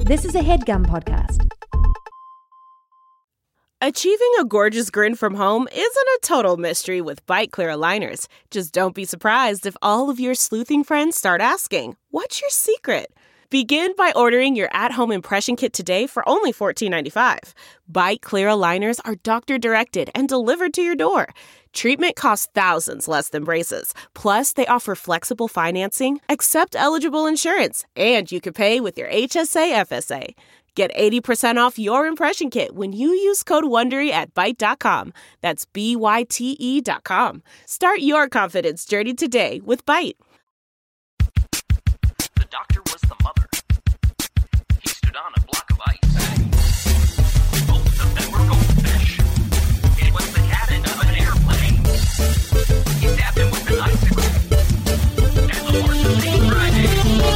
This is a HeadGum podcast. Achieving a gorgeous grin from home isn't a total mystery with Byte Clear aligners. Just don't be surprised if all of your sleuthing friends start asking, "What's your secret?" Begin by ordering your at-home impression kit today for only $14.95. Byte Clear aligners are doctor-directed and delivered to your door. Treatment costs thousands less than braces. Plus, they offer flexible financing, accept eligible insurance, and you can pay with your HSA FSA. Get 80% off your impression kit when you use code WONDERY at Byte.com. That's BYTE.com. Start your confidence journey today with Byte. The doctor was the mother. He stood on a block of ice. Both of them were goldfish. It was the cabin of an airplane. He stabbed him with an icicle. And the horses came riding.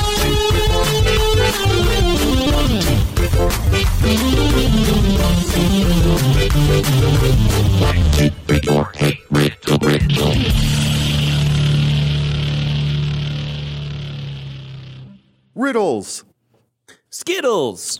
Riddles. Skittles.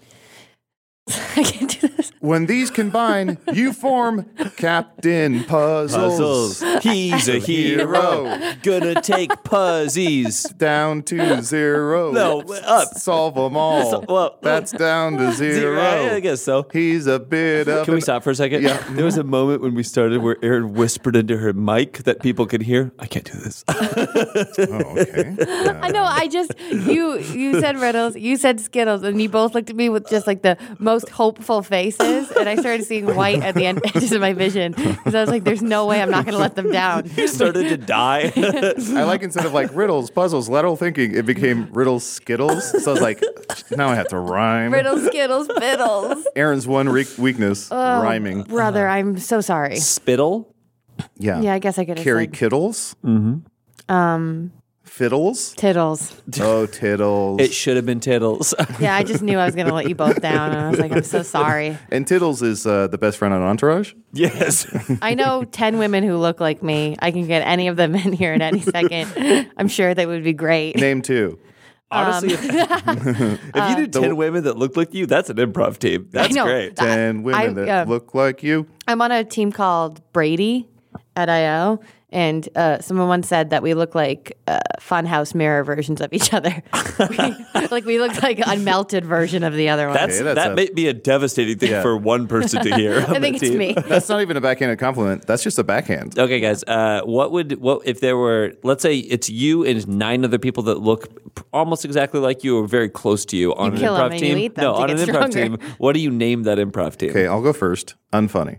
I can't do this. When these combine, you form Captain Puzzles. He's a hero. Gonna take puzzies. Down to zero. No, up. Solve them all. Well, That's down to zero. I guess so. He's a bit of Can we stop for a second? Yeah. There was a moment when we started where Erin whispered into her mic that people could hear. I can't do this. Oh, okay. I know. You said riddles, you said Skittles, and you both looked at me with just like the most hopeful faces, and I started seeing white at the edges of my vision because I was like, "There's no way I'm not going to let them down." You started to die. I like instead of like riddles, puzzles, lateral thinking, it became riddles, skittles. So I was like, now I have to rhyme. Riddles, Skittles, Biddles. Aaron's one weakness, rhyming. Brother, I'm so sorry. Spittle. Yeah. Yeah, I guess I could have Carrie said Kittles. Mm-hmm. Fiddles. Tittles. Oh, tittles. It should have been Tittles. Yeah, I just knew I was going to let you both down, and I was like, I'm so sorry. And Tittles is the best friend on Entourage. Yes. I know 10 women who look like me. I can get any of them in here at any second. I'm sure they would be great. Name two. Honestly, if you did 10 women that looked like you, that's an improv team. That's know. great. 10 women that look like you. I'm on a team called Brady at IO, and someone once said that we look like funhouse mirror versions of each other. we look like a melted version of the other one. That may be a devastating thing for one person to hear. I think it's me. That's not even a backhanded compliment. That's just a backhand. Okay, guys. What if there were? Let's say it's you and 9 other people that look almost exactly like you or very close to you on an kill 'em improv and team. you eat them No, to on an get improv stronger. team. What do you name that improv team? Okay, I'll go first. Unfunny.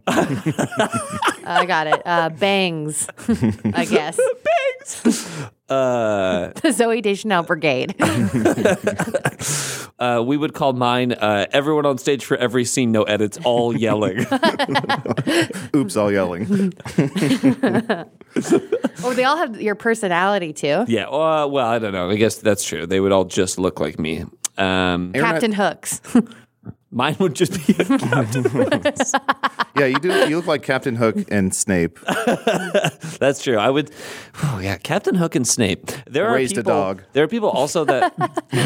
I got it. Bangs, I guess. Bangs. The Zoe Deschanel Brigade. We would call mine everyone on stage for every scene, no edits, all yelling. Oops, all yelling. Oh, they all have your personality too. Yeah. Well, I don't know. I guess that's true. They would all just look like me. Captain Hooks. Mine would just be a Captain Hooks. Yeah, you do. You look like Captain Hook and Snape. That's true. I would. Oh yeah, Captain Hook and Snape. Raised a dog. There are people also that.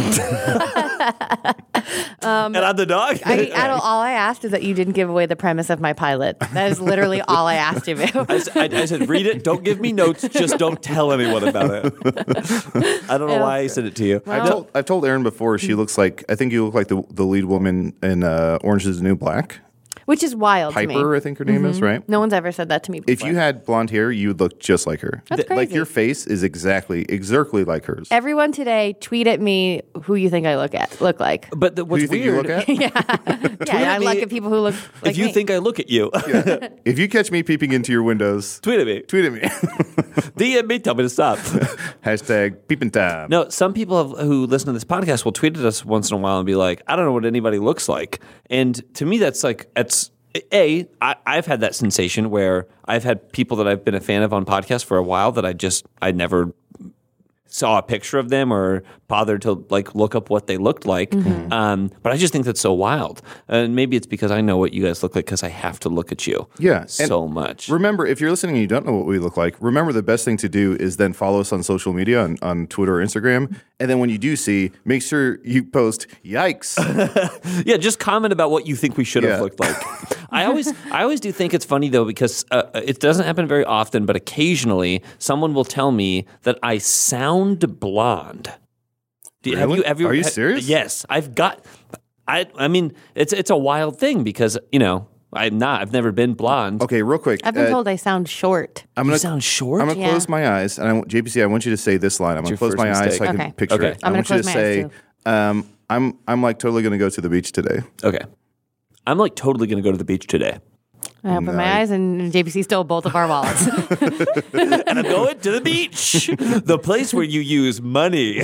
And I'm the dog. All I asked is that you didn't give away the premise of my pilot. That is literally all I asked you. I said, read it. Don't give me notes. Just don't tell anyone about it. I don't know why I said it to you. I've told Erin before. She looks like. I think you look like the lead woman in Orange Is the New Black. Which is wild to me. Piper, I think her name is, right? No one's ever said that to me before. If you had blonde hair, you would look just like her. That's crazy. Like your face is exactly like hers. Everyone today, tweet at me who you think I look like. But what's Who do you weird? think you look at? Yeah, I like at people who look like If you me. think I look at you, If you catch me peeping into your windows, tweet at me. tweet at me. DM me. Tell me to stop. Hashtag peeping time. No, some people who listen to this podcast will tweet at us once in a while and be like, I don't know what anybody looks like. And to me, that's like, I've had that sensation where I've had people that I've been a fan of on podcasts for a while that I never saw a picture of them or bothered to like look up what they looked like. But I just think that's so wild. And maybe it's because I know what you guys look like because I have to look at you. Yeah, so and much. Remember, if you're listening and you don't know what we look like, remember the best thing to do is then follow us on social media on Twitter or Instagram. And then when you do see, make sure you post "Yikes." Yeah, just comment about what you think we should have Yeah. looked like. I always do think it's funny though because it doesn't happen very often, but occasionally someone will tell me that I sound blonde. Really? Are you serious? Yes, I've got. I mean, it's a wild thing because I've never been blonde. Okay, real quick. I've been told I sound short. You sound short. I'm gonna Yeah. close my eyes, and JPC, I want you to say this line. I'm gonna your close first my eyes mistake. so I can Okay. picture Okay. it. I'm I gonna want you to close my eyes, say, I'm like totally gonna go to the beach today. Okay, I'm like totally gonna go to the beach today, I open my eyes and JPC stole both of our wallets. and I'm going to the beach, the place where you use money.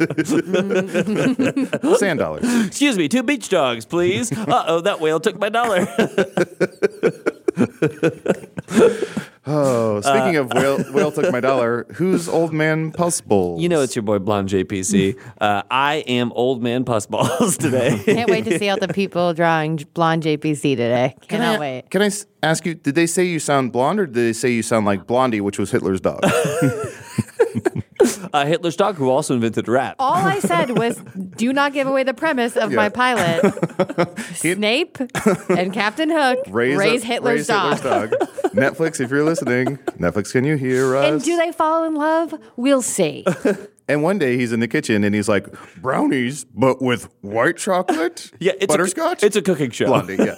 Sand dollars. Excuse me, 2 beach dogs, please. Uh-oh, that whale took my dollar. Oh, speaking of whale took my dollar. Who's old man Pussballs? You know it's your boy Blonde JPC. I am old man Pussballs today. Can't wait to see all the people drawing blonde JPC today. Cannot wait. Can I ask you? Did they say you sound blonde, or did they say you sound like Blondie, which was Hitler's dog? Hitler's dog, who also invented rap. All I said was, do not give away the premise of my pilot. Snape and Captain Hook raise Hitler's dog. Netflix, if you're listening, Netflix, can you hear us? And do they fall in love? We'll see. And one day he's in the kitchen and he's like, brownies, but with white chocolate? Yeah, it's butterscotch? It's a cooking show. Blondie, yeah.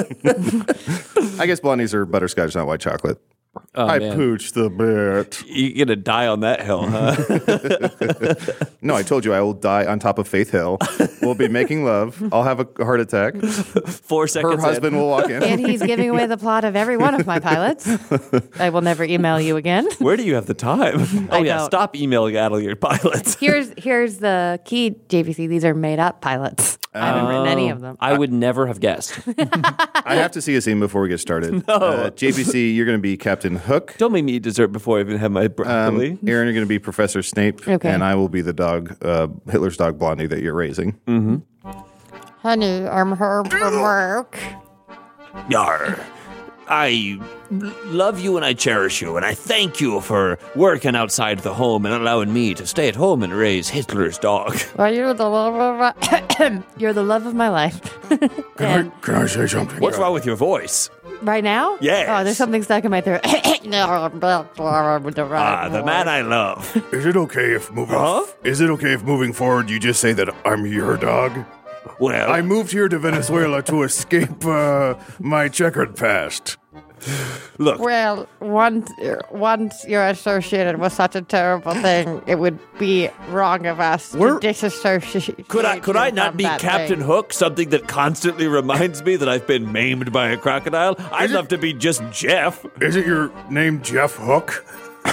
I guess blondies are butterscotch, not white chocolate. I man. pooched the bit. You're gonna die on that hill, huh? No, I told you I will die on top of Faith Hill. We'll be making love. I'll have a heart attack. 4 seconds. Her husband will walk in. And he's giving away the plot of every one of my pilots. I will never email you again. Where do you have the time? Oh yeah, don't. stop emailing out of your pilots. Here's the key, JVC. These are made up pilots. I haven't written any of them. I would never have guessed. I have to see a scene before we get started. JPC, you're going to be Captain Hook. Don't make me eat dessert before I even have my broccoli. Aaron, you're going to be Professor Snape. Okay. And I will be the dog, Hitler's dog Blondie that you're raising. Honey, I'm home from work. Yar. I love you and I cherish you, and I thank you for working outside the home and allowing me to stay at home and raise Hitler's dog. Well, you're the love of my you're the love of my life. And Can I say something? What's wrong with your voice? right now? Yes. Oh, there's something stuck in my throat. The man I love. Is it okay if moving? Huh? Is it okay if moving forward you just say that I'm your dog? Well, I moved here to Venezuela to escape my checkered past. look, Well, once you're associated with such a terrible thing, it would be wrong of us to disassociate. could I you not from be that Captain thing. Hook, something that constantly reminds me that I've been maimed by a crocodile? I'd love to be just Jeff. Is it your name Jeff Hook?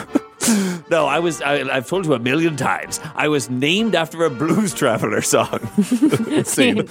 No, I've told you 1,000,000 times. I was named after a Blues Traveler song. Same.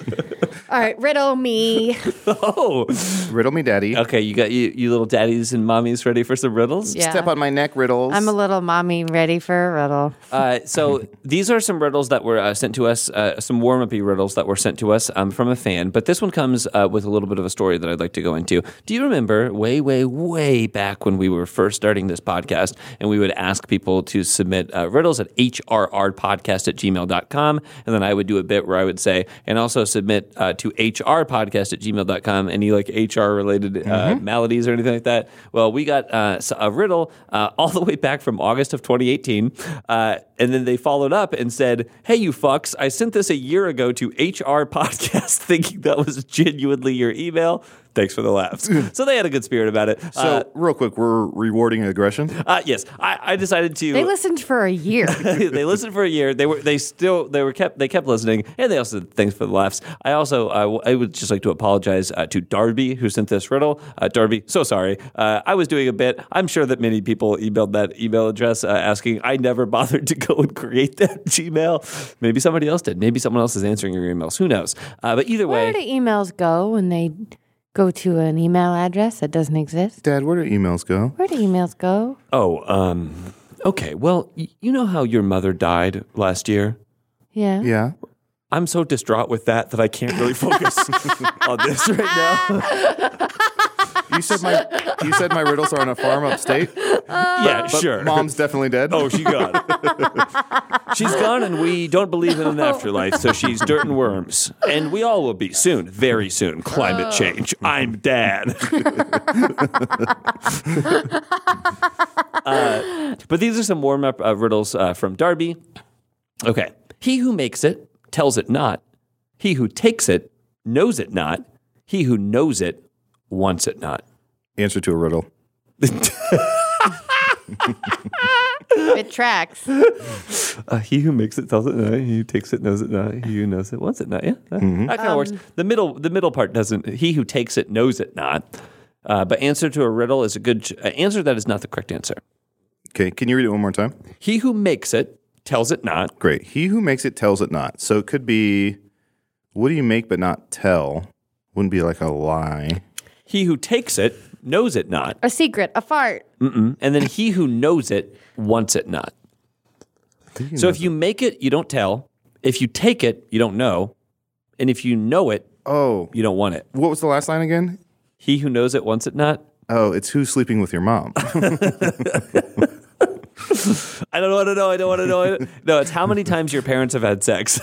All right, riddle me. Oh. Riddle me, daddy. Okay, you got you little daddies and mommies ready for some riddles? Yeah. Step on my neck, riddles. I'm a little mommy ready for a riddle. So these are some riddles that were sent to us, some warm-up-y riddles that were sent to us from a fan. But this one comes with a little bit of a story that I'd like to go into. Do you remember way, way, way back when we were first starting this podcast and we would ask people to submit riddles at hrrpodcast@gmail.com, and then I would do a bit where I would say, and also submit to hrpodcast@gmail.com any like HR-related maladies or anything like that. Well, we got a riddle all the way back from August of 2018, and then they followed up and said, hey, you fucks, I sent this a year ago to HR Podcast thinking that was genuinely your email. Thanks for the laughs. So they had a good spirit about it. So, real quick, we're rewarding aggression. Yes, I decided to. They listened for a year. They listened for a year. They kept listening, and they also said thanks for the laughs. I also I would just like to apologize to Darby who sent this riddle. Darby, so sorry. I was doing a bit. I'm sure that many people emailed that email address asking. I never bothered to go and create that Gmail. Maybe somebody else did. Maybe someone else is answering your emails. Who knows? But either way, Where do emails go when they go to an email address that doesn't exist? Dad, where do emails go? Where do emails go? Okay, well, you know how your mother died last year? Yeah. Yeah. I'm so distraught with that I can't really focus on this right now. You said my riddles are on a farm upstate. Yeah, But sure. Mom's definitely dead. Oh, she gone. She's gone, and we don't believe in an afterlife, so she's dirt and worms. And we all will be soon, very soon. Climate change. I'm Dad. But these are some warm-up riddles from Darby. Okay. He who makes it tells it not. He who takes it knows it not. He who knows it wants it not. Answer to a riddle. It tracks. He who makes it tells it not. He who takes it knows it not. He who knows it wants it not. Yeah, that kind of works. The middle part doesn't. He who takes it knows it not. But answer to a riddle is a good answer. That is not the correct answer. Okay, can you read it one more time? He who makes it tells it not. Great. He who makes it tells it not. So it could be, what do you make but not tell? Wouldn't be like a lie. He who takes it knows it not. A secret, a fart. And then he who knows it wants it not. So if you make it, you don't tell. If you take it, you don't know. And if you know it, Oh, you don't want it. what was the last line again? He who knows it wants it not. Oh, it's who's sleeping with your mom. I don't want to know. I don't want to know. No, it's how many times your parents have had sex.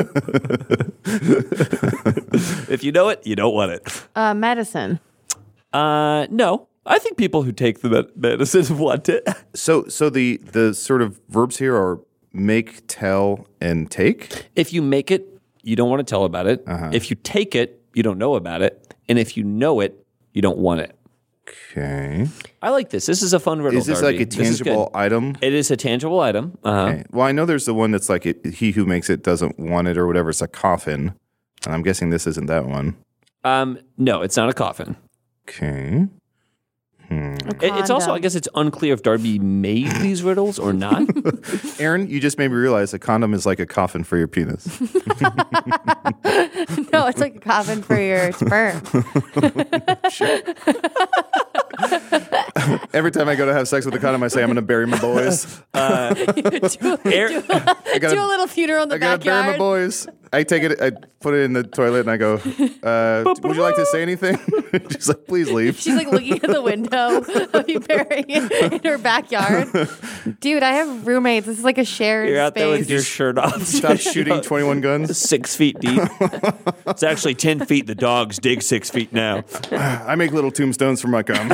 If you know it, you don't want it. Medicine. No. I think people who take the medicine want it. So the sort of verbs here are make, tell, and take. If you make it, you don't want to tell about it. If you take it, you don't know about it. And if you know it, you don't want it. Okay. I like this. This is a fun riddle. Is this Darby. like a This is good. tangible item? It is a tangible item. Okay. Well, I know there's the one that's like he who makes it doesn't want it or whatever. It's a coffin. And I'm guessing this isn't that one. No, it's not a coffin. Okay. It's also, I guess it's unclear if Darby made these riddles or not. Aaron, you just made me realize a condom is like a coffin for your penis. No, it's like a coffin for your sperm. Every time I go to have sex with a condom, I say I'm going to bury my boys. do a little funeral in the I got to bury my backyard. boys. I take it, I put it in the toilet, and I go, would you like to say anything? She's like, please leave. She's like looking at the window of you burying it in her backyard. Dude, I have roommates. This is like a shared You're out there with space. your shirt off. Stop shooting 21 guns. 6 feet deep. It's actually 10 feet. The dogs dig 6 feet now. I make little tombstones for my cum.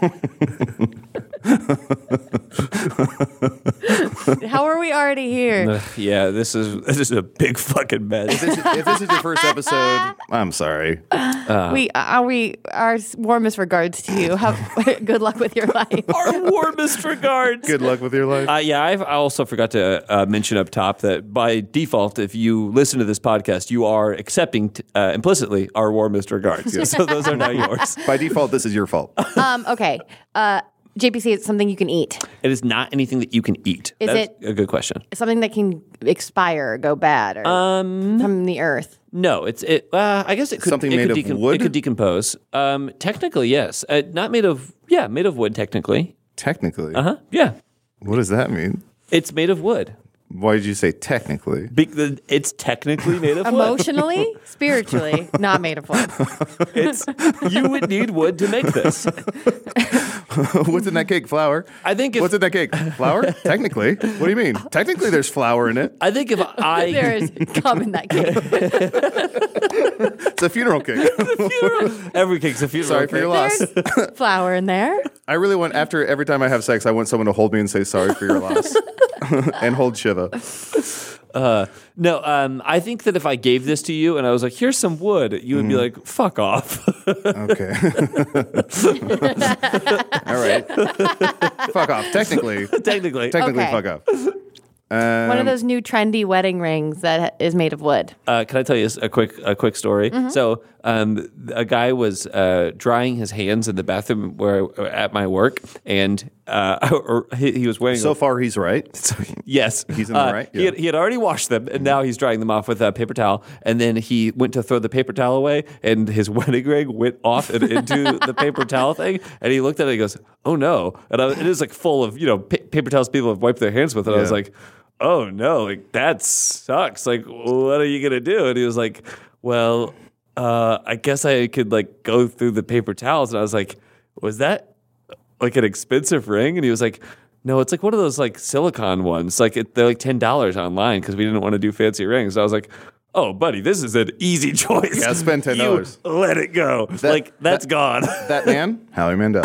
How are we already here? Yeah, this is a big fucking mess. If this is your first episode, I'm sorry. We our warmest regards to you. Good luck with your life. Our warmest regards. Good luck with your life. Yeah, I also forgot to mention up top that by default, if you listen to this podcast, you are accepting implicitly our warmest regards. So those are now yours. By default, this is your fault. Okay. JPC, it's something you can eat. It is not anything that you can eat. Is That's it- a good question? Something that can expire, or go bad, or from the earth. No, I guess it could. Something it made could of wood? It could decompose. Technically, yes. Not made of. Yeah, made of wood. Technically. Technically. Yeah, What does that mean? it's made of wood. Why did you say technically? It's technically made of wood. Emotionally, spiritually, not made of wood. You would need wood to make this. What's in that cake? Flour. I think if What's in that cake? Flour? Technically. What do you mean? Technically, there's flour in it. I think if I There is cum in that cake. It's a funeral cake. every cake's a funeral. Sorry for your loss. There's flour in there. I really want, after every time I have sex, I want someone to hold me and say sorry for your loss. And hold Shiva. No, I think that if I gave this to you and I was like, "Here's some wood," you would be like, "Fuck off." Okay. All right. Fuck off. Technically, Technically. Okay. fuck off. One of those new trendy wedding rings that is made of wood. Can I tell you a quick story? So, a guy was drying his hands in the bathroom at my work, and or he was wearing. So far, he's right. Yes, He's in the right? Yeah. He had already washed them, and now he's drying them off with a paper towel. And then he went to throw the paper towel away, and his wedding ring went off and into the paper towel thing. And he looked at it, and he goes, "Oh no!" And it is like full of paper towels people have wiped their hands with. And I was like, "Oh no! Like that sucks. Like what are you gonna do?" And he was like, "Well, I guess I could like go through the paper towels." And I was like, "Was that like an expensive ring?" And he was like, "No, it's like one of those like silicone ones. Like they're like $10 online because we didn't want to do fancy rings." So I was like, "Oh, buddy, this is an easy choice. Yeah, spend $10. You let it go. That's gone." That man, Howie Mandel.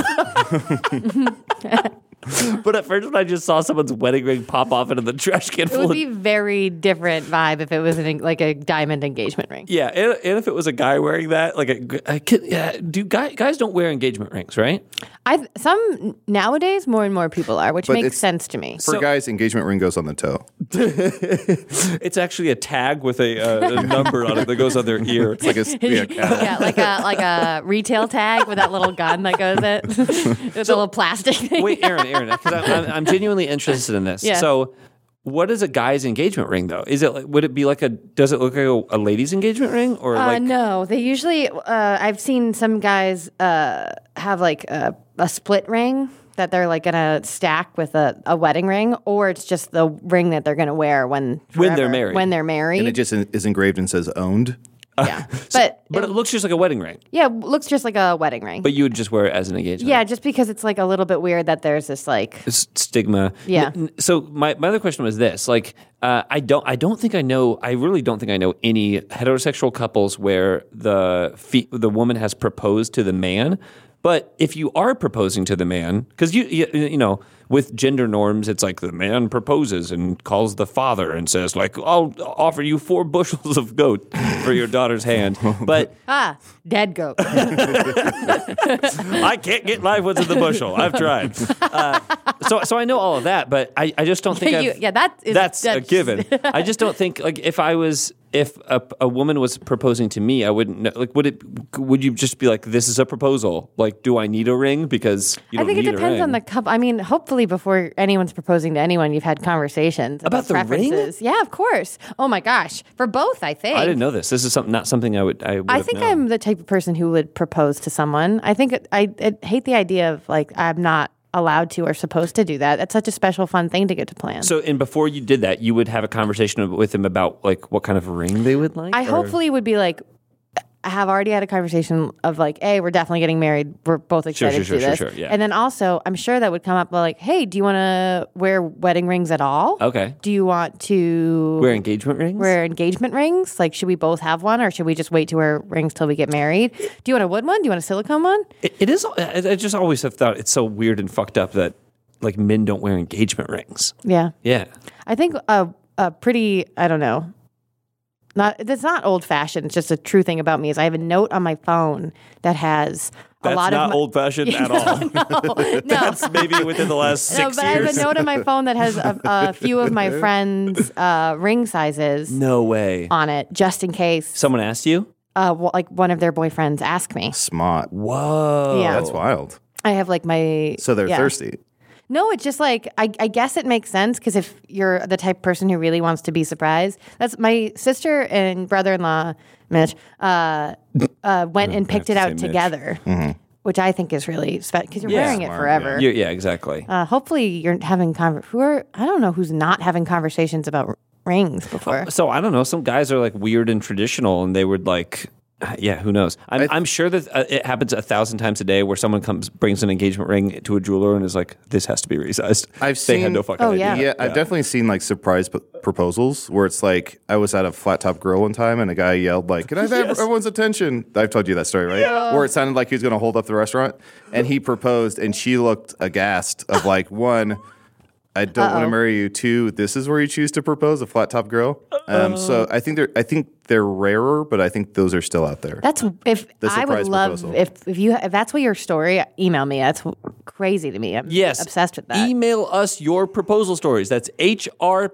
But at first, when I just saw someone's wedding ring pop off into the trash can, It would be very different vibe if it was like a diamond engagement ring. yeah, and if it was a guy wearing that, like guys don't wear engagement rings, right? Some nowadays, more and more people are, which But makes it's- sense to me. For guys, engagement ring goes on the toe. It's actually a tag with a number on it that goes on their ear. It's like a Yeah, like a retail tag with that little gun that goes it, with a little plastic thing. Wait, Aaron, because I'm genuinely interested in this. Yeah. So, what is a guy's engagement ring though? Is it would it be like does it look like a lady's engagement ring or like? No, they usually. I've seen some guys have like a split ring that they're like gonna stack with a wedding ring, or it's just the ring that they're gonna wear when they're married. When they're married, and it just is engraved and says owned. yeah. But But it looks just like a wedding ring. yeah, it looks just like a wedding ring. But you would just wear it as an engagement. Yeah, just because it's like a little bit weird that there's this like Stigma. Yeah. So my other question was this: like, I don't think I know. I really don't think I know any heterosexual couples where the woman has proposed to the man. But if you are proposing to the man, because you know, with gender norms, it's like the man proposes and calls the father and says like, "I'll offer you 4 bushels of goat for your daughter's hand." But dead goat. I can't get live ones in the bushel. I've tried. So I know all of that, but I just don't think that's a given. I just don't think like if a woman was proposing to me, I wouldn't know. Like, would you just be like, "This is a proposal"? Like, do I need a ring? Because you don't I think it need a depends ring. on the couple. I mean, hopefully before anyone's proposing to anyone, you've had conversations About the ring? preferences. Yeah, of course. Oh my gosh, for both, I think. I didn't know this. This is not something I would. I think I'm the type of person who would propose to someone. I think I hate the idea of like I'm not allowed to or supposed to do that. That's such a special, fun thing to get to plan. So, and before you did that, you would have a conversation with them about like what kind of ring they would like. I hopefully would be like, I have already had a conversation of like, hey, we're definitely getting married. We're both excited to do this. Sure, yeah. And then also, I'm sure that would come up like, hey, do you want to wear wedding rings at all? Okay. Do you want to Wear engagement rings? wear engagement rings? Like, should we both have one, or should we just wait to wear rings till we get married? Do you want a wood one? Do you want a silicone one? It is. I just always have thought it's so weird and fucked up that like men don't wear engagement rings. Yeah. Yeah. I think a pretty, I don't know. It's not old fashioned. It's just a true thing about me is I have a note on my phone that has That's a lot not of old fashioned at all. No, That's maybe within the last 6 no, years. but I have a note on my phone that has a few of my friends' ring sizes No way. on it, just in case. Someone asked you? Like one of their boyfriends ask me. Smart. Whoa. Yeah. That's wild. I have like my. So they're yeah. thirsty. No, it's just like I guess it makes sense because if you're the type of person who really wants to be surprised, that's my sister and brother-in-law, Mitch, went and picked it to say out Mitch. together, which I think is really special because you're Yeah. wearing it Smart, forever. Yeah, exactly. Hopefully, you're having I don't know who's not having conversations about rings before. So I don't know. Some guys are like weird and traditional, and they would like, yeah, who knows? I'm sure that it happens 1,000 times a day where someone brings an engagement ring to a jeweler and is like, "This has to be resized." I've They had seen- no fucking Oh, idea. yeah. Yeah, I've definitely seen like surprise proposals where it's like I was at a flat top grill one time and a guy yelled like, "Can I have everyone's attention?" I've told you that story, right? Yeah. Where it sounded like he was going to hold up the restaurant, and he proposed, and she looked aghast of like, one, I don't want to marry you. 2, this is where you choose to propose, a flat top grill. So I think they're rarer, but I think those are still out there. That's if The I would surprise love proposal. if that's what your story. Email me. That's crazy to me. I'm Yes. obsessed with that. Email us your proposal stories. That's HR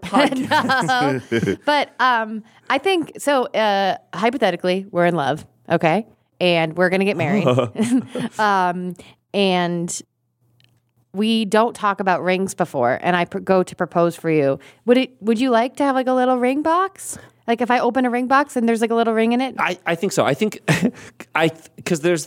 podcast. But I think so. Hypothetically, we're in love, okay, and we're gonna get married. And we don't talk about rings before, and I go to propose for you. Would you like to have like a little ring box? Like if I open a ring box and there's like a little ring in it? I think so. I think because there's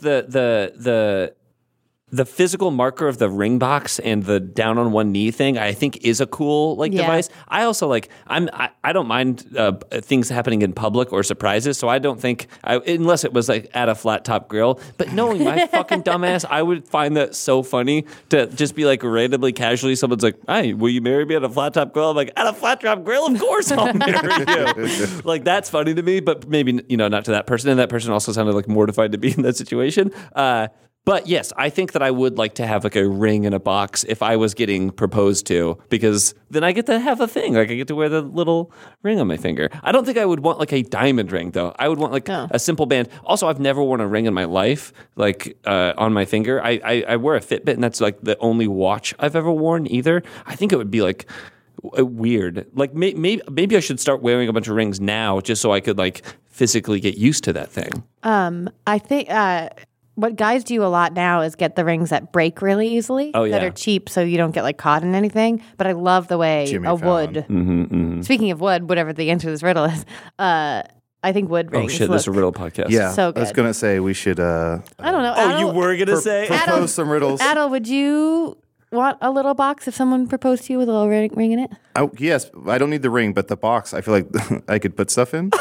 the physical marker of the ring box and the down on one knee thing, I think is a cool device. I also I don't mind things happening in public or surprises, so I don't think unless it was like at a flat top grill. But knowing my fucking dumbass, I would find that so funny to just be like randomly, casually, someone's like, "Hey, will you marry me at a flat top grill?" I'm like, "At a flat top grill, of course I'll marry you." Like that's funny to me, but maybe not to that person. And that person also sounded like mortified to be in that situation. But yes, I think that I would like to have like a ring in a box if I was getting proposed to, because then I get to have a thing. Like I get to wear the little ring on my finger. I don't think I would want like a diamond ring though. I would want like a simple band. Also, I've never worn a ring in my life, like on my finger. I wear a Fitbit, and that's like the only watch I've ever worn either. I think it would be like weird. Like maybe I should start wearing a bunch of rings now just so I could like physically get used to that thing. I think what guys do a lot now is get the rings that break really easily, that are cheap, so you don't get like caught in anything. But I love the way wood. Speaking of wood, whatever the answer to this riddle is, I think wood rings. Oh shit, this is a riddle podcast. Yeah, so good. I was gonna say we should. I don't know. Oh, you were gonna say propose some riddles. Adel, would you want a little box if someone proposed to you with a little ring in it? Oh yes, I don't need the ring, but the box. I feel like I could put stuff in.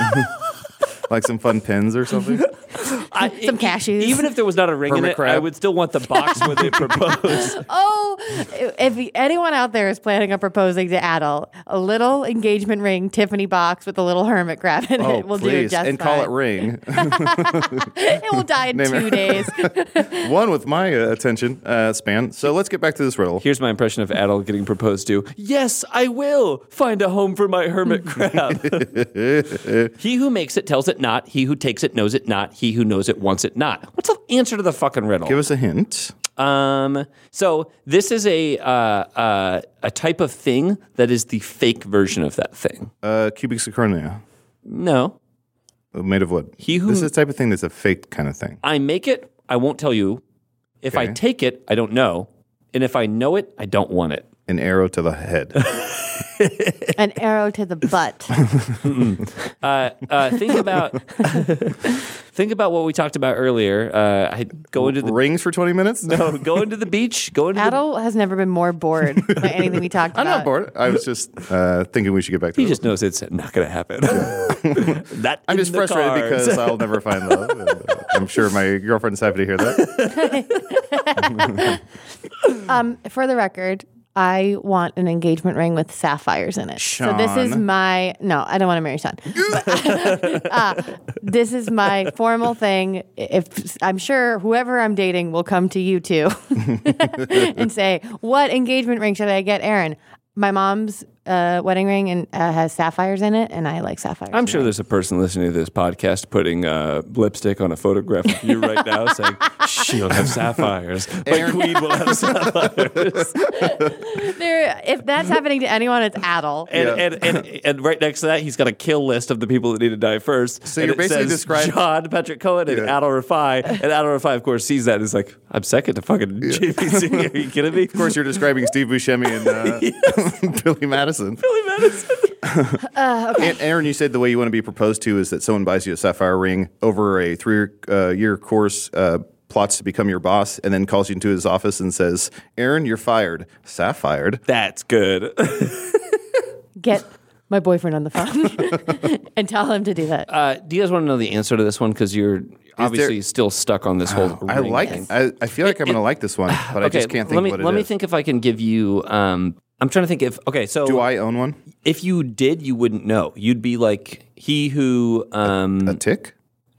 Like some fun pins or something. Some cashews. Even if there was not a ring in it, crab. I would still want the box where they propose. Oh, if anyone out there is planning on proposing to Adel, a little engagement ring Tiffany box with a little hermit crab in it will do it just and fine. call it ring. It will die in 2 days. One with my attention span. So let's get back to this riddle. Here's my impression of Adel getting proposed to. Yes, I will find a home for my hermit crab. He who makes it tells it not. He who takes it knows it not. He who knows it wants it not. What's the answer to the fucking riddle? Give us a hint. So this is a type of thing that is the fake version of that thing. Cubic zirconia. No. Made of wood. He who- This is the type of thing that's a fake kind of thing. I make it, I won't tell you. If I Okay. take it, I don't know. And if I know it, I don't want it. An arrow to the head. An arrow to the butt. Think about what we talked about earlier. I go into the Rings for 20 minutes? no, go into the beach. Go into the, Adel has never been more bored by anything we talked I'm about. not bored. I was just thinking we should get back to he it. just knows it's not going to happen. Not I'm in just the frustrated cards. because I'll never find love. And, I'm sure my girlfriend's happy to hear that. For the record, I want an engagement ring with sapphires in it. So this is Sean. my no. I don't want to marry Sean. But, this is my formal thing. If I'm sure whoever I'm dating will come to you two and say, "What engagement ring should I get, Aaron?" My mom's wedding ring and has sapphires in it, and I like sapphires. I'm sure there's a person listening to this podcast putting lipstick on a photograph of you right now saying, she'll have sapphires. My queen will have sapphires. If that's happening to anyone, it's Adel. And right next to that, he's got a kill list of the people that need to die first. So And you're it basically says describing- John, Patrick Cohen, and Yeah. Adel Rafai. And Adel Rafai, of course, sees that and is like, I'm second to fucking JVC. Are you kidding me? Of course, you're describing Steve Buscemi and Billy Madison. And Aaron, you said the way you want to be proposed to is that someone buys you a sapphire ring over a 3-year course, plots to become your boss, and then calls you into his office and says, Aaron, you're fired. Sapphire. That's good. Get my boyfriend on the phone and tell him to do that. Do you guys want to know the answer to this one? Because you're obviously still stuck on this whole I ring like thing. I feel like I'm going to like this one, but I just can't think what it is. Let me think if I can give you. I'm trying to think if. Okay, so Do I own one? if you did, you wouldn't know. You'd be like he who A tick?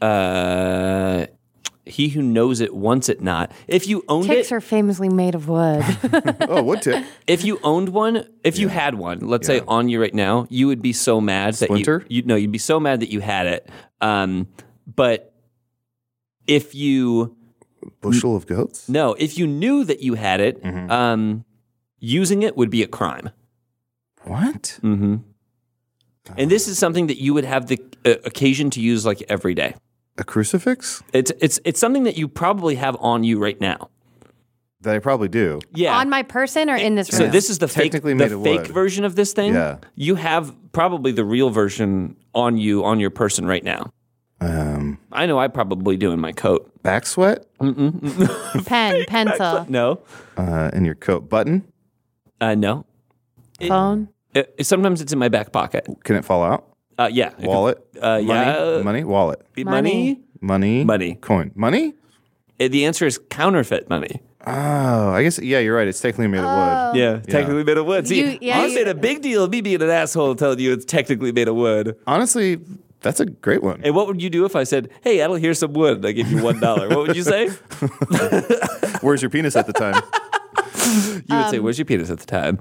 he who knows it wants it not. If you owned Ticks it, are famously made of wood. Oh, wood tick. if you owned one, if you had one, let's say on you right now, you would be so mad that Splinter? you'd be so mad that you had it. But if you Bushel of goats? if you knew that you had it, using it would be a crime. What? And this is something that you would have the occasion to use like every day. A crucifix? It's something that you probably have on you right now. That I probably do. Yeah. On my person or in this room? So this is the Technically fake, made the of fake wood. version of this thing. Yeah. You have probably the real version on you, on your person right now. I know I probably do in my coat. Back sweat pen, pencil, No. in your coat. Button. No. phone. Sometimes it's in my back pocket. Can it fall out? Yeah. Wallet. Yeah. Money. Wallet. Money. Money. Coin. Money. The answer is counterfeit money. Oh, I guess. Yeah, you're right. It's technically made of wood. Yeah, technically made of wood. See, I made a big deal of me being an asshole telling you it's technically made of wood. Honestly, that's a great one. Hey, what would you do if I said, "Hey, Adel, here's some wood"? And I give you $1. What would you say? Where's your penis at the time? You would say, "Where's your penis?" at the time.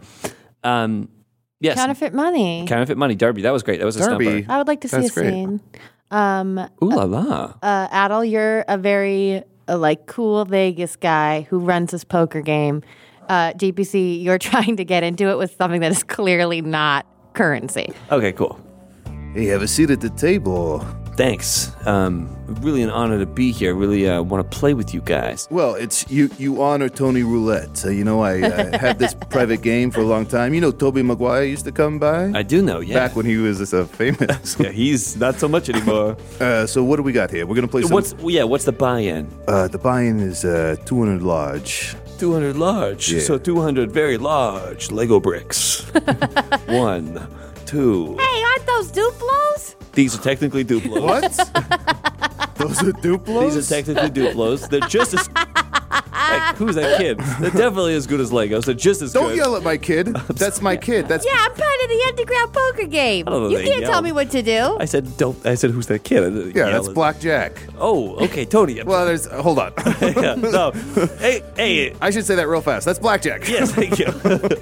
Yes, Counterfeit money. counterfeit money. Darby, that was great. That was a Darby. stumper. I would like to see That's a great. scene. Ooh la la. Adel, you're a very cool Vegas guy who runs this poker game. GPC, you're trying to get into it with something that is clearly not currency. Okay, cool. Hey, have a seat at the table. Thanks. Really an honor to be here. Really want to play with you guys. Well, it's you honor Tony Roulette. You know, I had this private game for a long time. You know, Tobey Maguire used to come by I do know, yeah. back when he was famous. Yeah, he's not so much anymore. So what do we got here? We're gonna play some. What's the buy-in? The buy-in is 200 large. 200 large. Yeah. So 200 very large Lego bricks. 1, 2. Hey, aren't those Duplos? These are technically Duplos. What? Those are Duplos? These are technically Duplos. They're just as... Like, who's that kid? They're definitely as good as Legos. They're just as Don't good. yell at my kid. That's my kid. That's Yeah, I'm part of the underground poker game. I don't know You they can't yell. tell me what to do. I said, don't. I said, who's that kid? I didn't yeah, yell that's at- blackjack. Oh, okay, Tony. Well, there's hold on. Yeah, no. Hey. I should say that real fast. That's blackjack. Yes, thank you.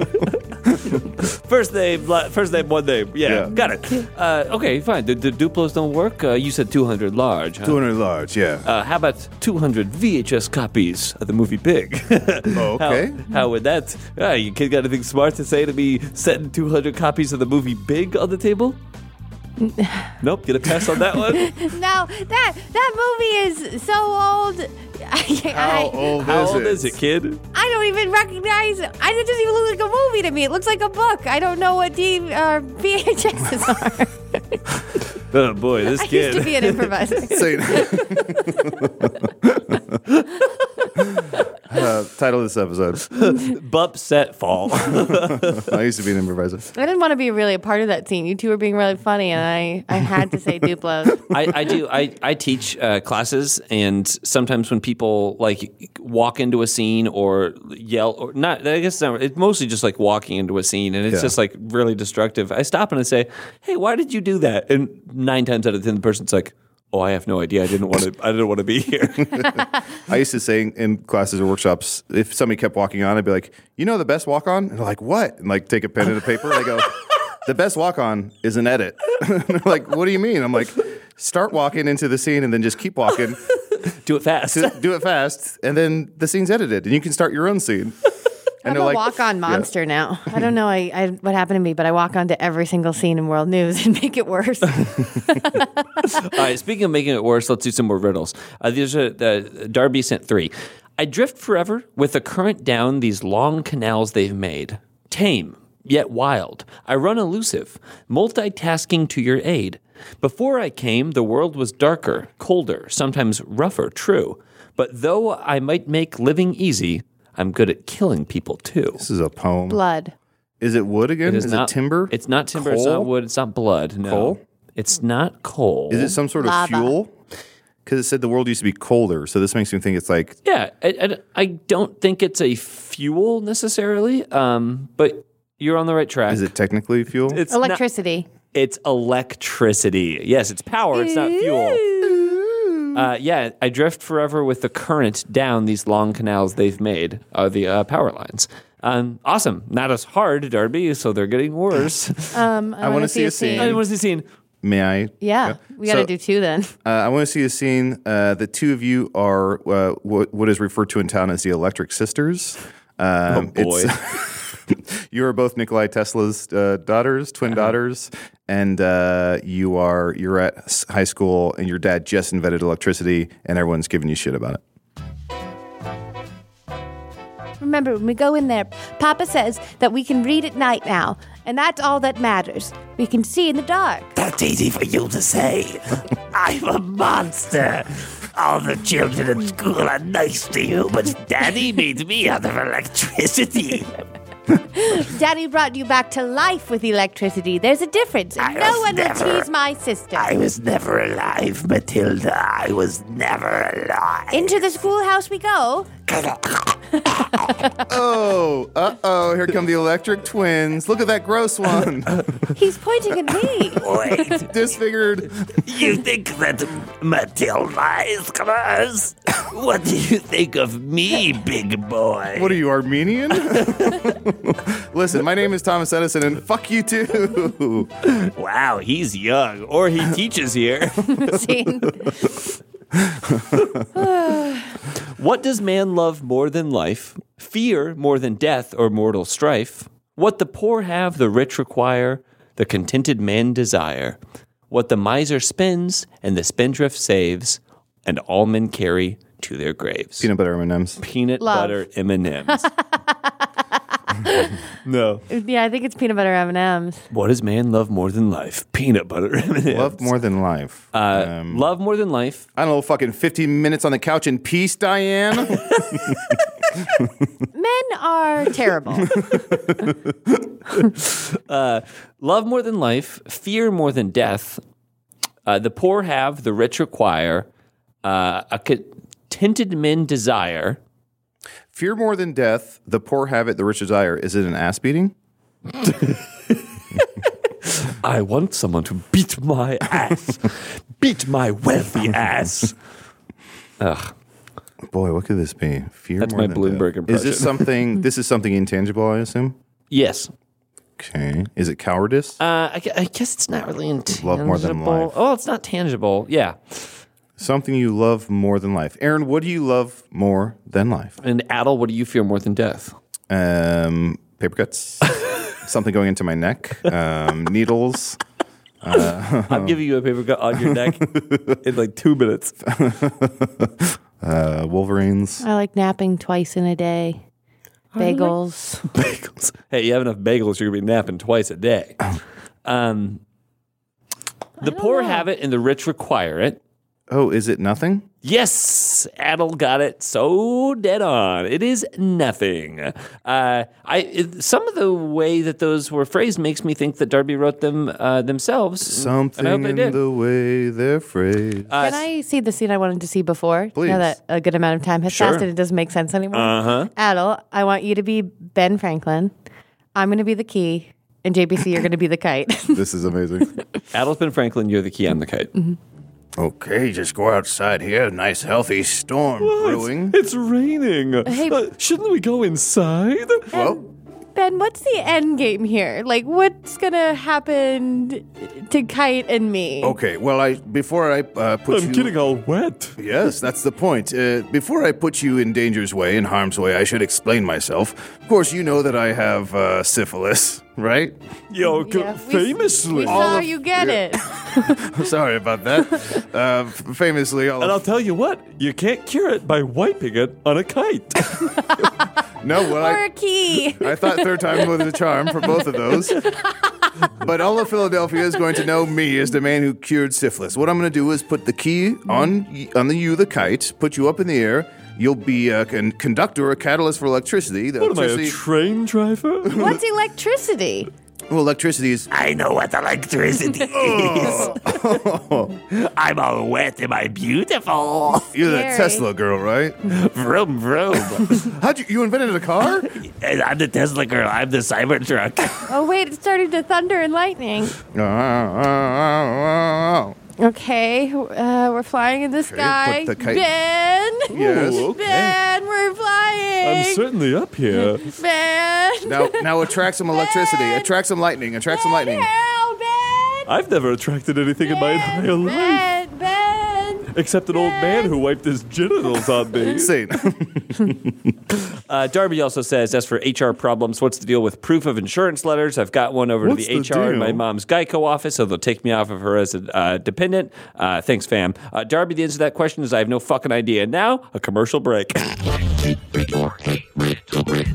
First name, one name. Yeah. Got it. Okay, fine. The Duplos don't work. You said 200 large. Huh? 200 large. Yeah. How about 200 VHS copies of the movie Big? Okay. How would that? You kid got anything smart to say to me? Setting 200 copies of the movie Big on the table? Nope. Get a pass on that one. No, that movie is so old. How old How is old it? is it, kid? I don't even recognize it. It doesn't even look like a movie to me. It looks like a book. I don't know what VHSs are. Oh boy, this I kid. used to be an improviser. Title of this episode. Bump, set, fall. I used to be an improviser. I didn't want to be really a part of that scene. You two were being really funny, and I had to say Duplos. I do. I teach classes, and sometimes when people like walk into a scene or yell, or not, I guess it's mostly just like walking into a scene, and it's Yeah. just like really destructive. I stop and I say, "Hey, why did you do that?" And 9 times out of 10, the person's like, "Oh, I have no idea. I didn't want to be here." I used to say in classes or workshops, if somebody kept walking on, I'd be like, "You know the best walk on?" And they're like, "What?" And like take a pen and a paper. And I go, "The best walk on is an edit." And they're like, "What do you mean?" I'm like, "Start walking into the scene and then just keep walking. Do it fast. Do it fast, and then the scene's edited, and you can start your own scene." I'm a walk-on monster now. I don't know what happened to me, but I walk onto every single scene in world news and make it worse. All right, speaking of making it worse, let's do some more riddles. Darby sent 3. I drift forever with the current down these long canals they've made. Tame, yet wild. I run elusive, multitasking to your aid. Before I came, the world was darker, colder, sometimes rougher, true. But though I might make living easy, I'm good at killing people too. This is a poem. Blood. Is it wood again? It is not it timber? It's not timber. It's Coal? not wood. It's not blood. No. Coal? It's not coal. Is it some sort of Lava. fuel? Because it said the world used to be colder, so this makes me think it's like Yeah, I don't think it's a fuel necessarily, but you're on the right track. is it technically fuel? It's Electricity. It's electricity. Yes, it's power. It's not fuel. Yeah, I drift forever with the current down these long canals they've made, the power lines. Awesome. Not as hard, Darby, so they're getting worse. I wanna see a scene. I want to see. May I? Yeah, we got to So- do 2 then. I want to see a scene. The two of you are what is referred to in town as the Electric Sisters. Oh boy. You are both Nikolai Tesla's daughters, twin daughters, and you're at high school, and your dad just invented electricity, and everyone's giving you shit about it. remember, when we go in there, Papa says that we can read at night now, and that's all that matters. We can see in the dark. That's easy for you to say. I'm a monster. All the children at school are nice to you, but Daddy made me out of electricity. Daddy brought you back to life with electricity. There's a difference. And no one will tease my sister. I was never alive, Matilda. I was never alive. Into the schoolhouse we go. Oh, here come the electric twins. Look at that gross one. He's pointing at me. Wait, Disfigured. you think that Matilda is gross? What do you think of me, big boy? What are you, Armenian? Listen, my name is Thomas Edison, and fuck you too. Wow, he's young, or he teaches here. Scene. What does man love more than life? Fear more than death or mortal strife? What the poor have, the rich require, the contented man desire. What the miser spends, and the spendthrift saves, and all men carry to their graves. Peanut butter M&Ms. Peanut Love. butter M&Ms. No. Yeah, I think it's peanut butter M&Ms. What does man love more than life? Peanut butter M&Ms. Love more than life. Love more than life. I don't know, fucking 15 minutes on the couch in peace, Diane. Men are terrible. Love more than life. Fear more than death. The poor have, the rich require. A contented men desire. Fear more than death, the poor have it, the rich desire. Is it an ass beating? I want someone to beat my ass. Beat my wealthy ass. Ugh. Boy, what could this be? Fear That's more my than Bloomberg death. impression. Is this something, this is something intangible, I assume? Yes. Okay. Is it cowardice? I guess it's not really intangible. Love more than life. Oh, it's not tangible. Yeah. Something you love more than life. Aaron, what do you love more than life? And Adel, what do you fear more than death? Paper cuts. Something going into my neck. Needles. I'm giving you a paper cut on your neck in like 2 minutes. Wolverines. I like napping twice in a day. Bagels. Bagels. Hey, you have enough bagels, you're going to be napping twice a day. The poor have it and the rich require it. Oh, is it nothing? Yes, Adel got it so dead on. It is nothing. Some of the way that those were phrased makes me think that Darby wrote them themselves. Something and I hope they in did. the way they're phrased. Can I see the scene I wanted to see before? Please. Now that a good amount of time has Sure. passed and it doesn't make sense anymore. Uh-huh. Adel, I want you to be Ben Franklin. I'm going to be the key. And JBC, you're going to be the kite. This is amazing. Adel's Ben Franklin, you're the key, I'm the kite. Okay, just go outside here. Nice, healthy storm brewing. It's raining. Hey- Shouldn't we go inside? Well, Ben, what's the end game here? Like, what's going to happen to Kite and me? okay. Well, before I put I'm you... getting all wet. Yes, that's the point. Before I put you in danger's way, in harm's way, I should explain myself. Of course, you know that I have syphilis, right? Yo, Yeah, famously. We saw you get it. Sorry about that. Famously, all And I'll of... tell you what, you can't cure it by wiping it on a kite. No, well, Or a key. I thought third time was a charm for both of those. But all of Philadelphia is going to know me as the man who cured syphilis. What I'm going to do is put the key on the kite, put you up in the air. You'll be a conductor, a catalyst for electricity. The What am I, a electricity, train driver? What's electricity? well, electricity is... I know what electricity is. I'm all wet. Am I beautiful? You're the Scary. Tesla girl, right? Vroom, vroom. You invented a car? And I'm the Tesla girl. I'm the Cybertruck. Oh, wait, it started to thunder and lightning. Okay, we're flying in the sky. put the kite- Ben! Yes. Ooh, okay. Ben, we're flying! I'm certainly up here. Ben! Now attract some electricity. Attract some lightning. Attract some lightning. Help, Ben! I've never attracted anything in my entire life. Ben! Except an old man who wiped his genitals on me. Insane. Darby also says, as for HR problems, what's the deal with proof of insurance letters? I've got one over What's to the the HR in deal? my mom's Geico office, so they'll take me off of her as a dependent. Thanks, fam. Darby, the answer to that question is I have no fucking idea. Now, a commercial break. Keep it or get rid of it.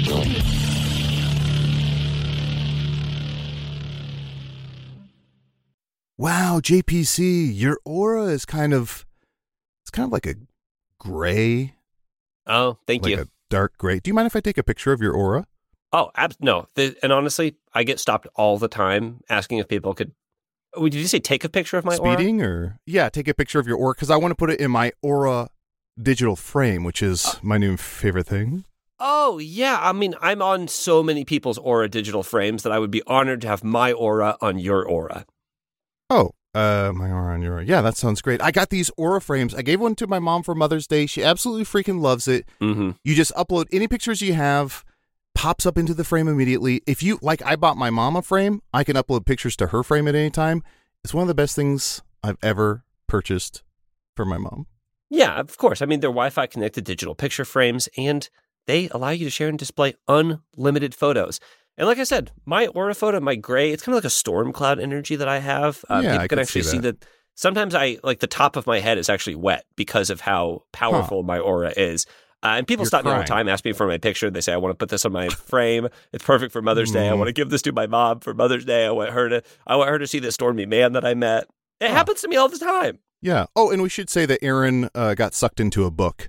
wow, JPC, your aura is kind of like a gray, Oh, thank you. a dark gray. Do you mind if I take a picture of your aura? Oh, no. And honestly, I get stopped all the time asking if people could. Oh, did you say take a picture of my aura? Speeding or yeah, take a picture of your aura because I want to put it in my aura digital frame, which is my new favorite thing. Oh, yeah. I mean, I'm on so many people's aura digital frames that I would be honored to have my aura on your aura. Oh, my aura on your aura. Yeah, that sounds great. I got these aura frames. I gave one to my mom for Mother's Day. She absolutely freaking loves it. Mm-hmm. You just upload any pictures you have, pops up into the frame immediately. If you like, I bought my mom a frame. I can upload pictures to her frame at any time. It's one of the best things I've ever purchased for my mom. Yeah, of course. I mean, they're Wi-Fi connected digital picture frames, and they allow you to share and display unlimited photos. And like I said, my aura photo, my gray, it's kind of like a storm cloud energy that I have. Yeah, people I can could actually see see that. Sometimes the top of my head is actually wet because of how powerful my aura is. And people You're stop me all the crying. time, ask me for my picture. They say, I want to put this on my frame. It's perfect for Mother's Day. I want to give this to my mom for Mother's Day. I want her to see this stormy man that I met. It happens to me all the time. Yeah. Oh, and we should say that Aaron got sucked into a book.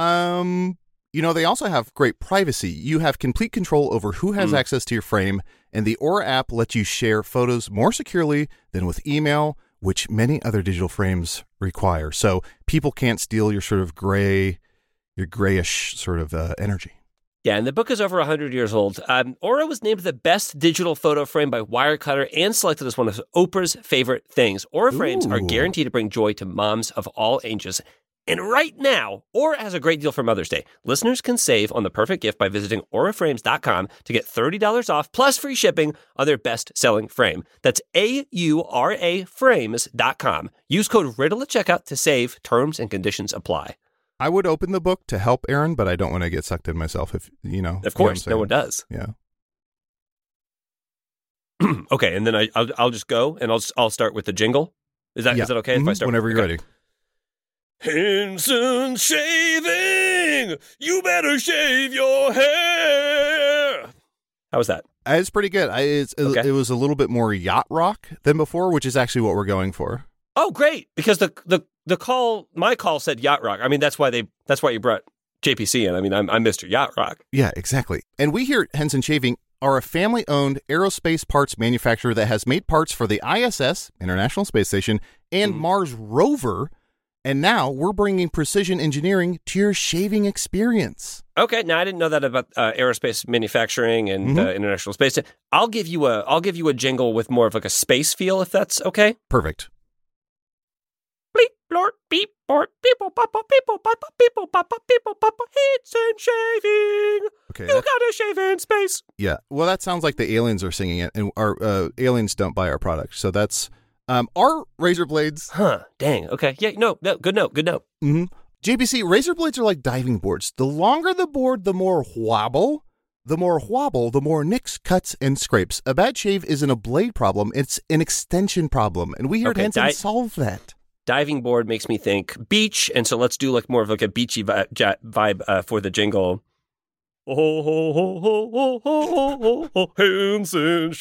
They also have great privacy. You have complete control over who has access to your frame, and the Aura app lets you share photos more securely than with email, which many other digital frames require. So people can't steal your sort of your grayish sort of energy. Yeah, and the book is over 100 years old. Aura was named the best digital photo frame by Wirecutter and selected as one of Oprah's favorite things. Aura frames are guaranteed to bring joy to moms of all ages. And right now, Aura has a great deal for Mother's Day. Listeners can save on the perfect gift by visiting auraframes.com to get $30 off plus free shipping on their best-selling frame. That's AURA frames.com. Use code RIDDLE at checkout to save. Terms and conditions apply. I would open the book to help Aaron, but I don't want to get sucked in myself. If you know, Of course, no one does. Yeah. Okay, and then I'll just go and I'll start with the jingle. Is that okay if I start? Whenever you're ready. Henson Shaving! You better shave your hair! How was that? It's pretty good. It was a little bit more yacht rock than before, which is actually what we're going for. Oh, great! Because my call said yacht rock. I mean, that's why you brought JPC in. I mean, I'm Mr. Yacht Rock. Yeah, exactly. And we here at Henson Shaving are a family-owned aerospace parts manufacturer that has made parts for the ISS, International Space Station, and Mars rover. And now we're bringing precision engineering to your shaving experience. Okay, now I didn't know that about aerospace manufacturing and International Space. I'll give you a jingle with more of like a space feel, if that's okay. Perfect. Bleep, blort, beep, bort, people, papa, people, papa, people, papa, people, papa, hits and shaving. Okay. You gotta shave in space. Yeah. Well, that sounds like the aliens are singing it, and our aliens don't buy our product. So that's our razor blades. Huh. Dang. Okay. Yeah. No. Good note. Mm-hmm. JPC, razor blades are like diving boards. The longer the board, the more wobble. The more nicks, cuts, and scrapes. A bad shave isn't a blade problem. It's an extension problem. And we here at Henson solve that. Diving board makes me think beach. And so let's do like more of like a beachy vibe for the jingle. Oh, ho, ho, ho, ho, ho, ho, ho, Henson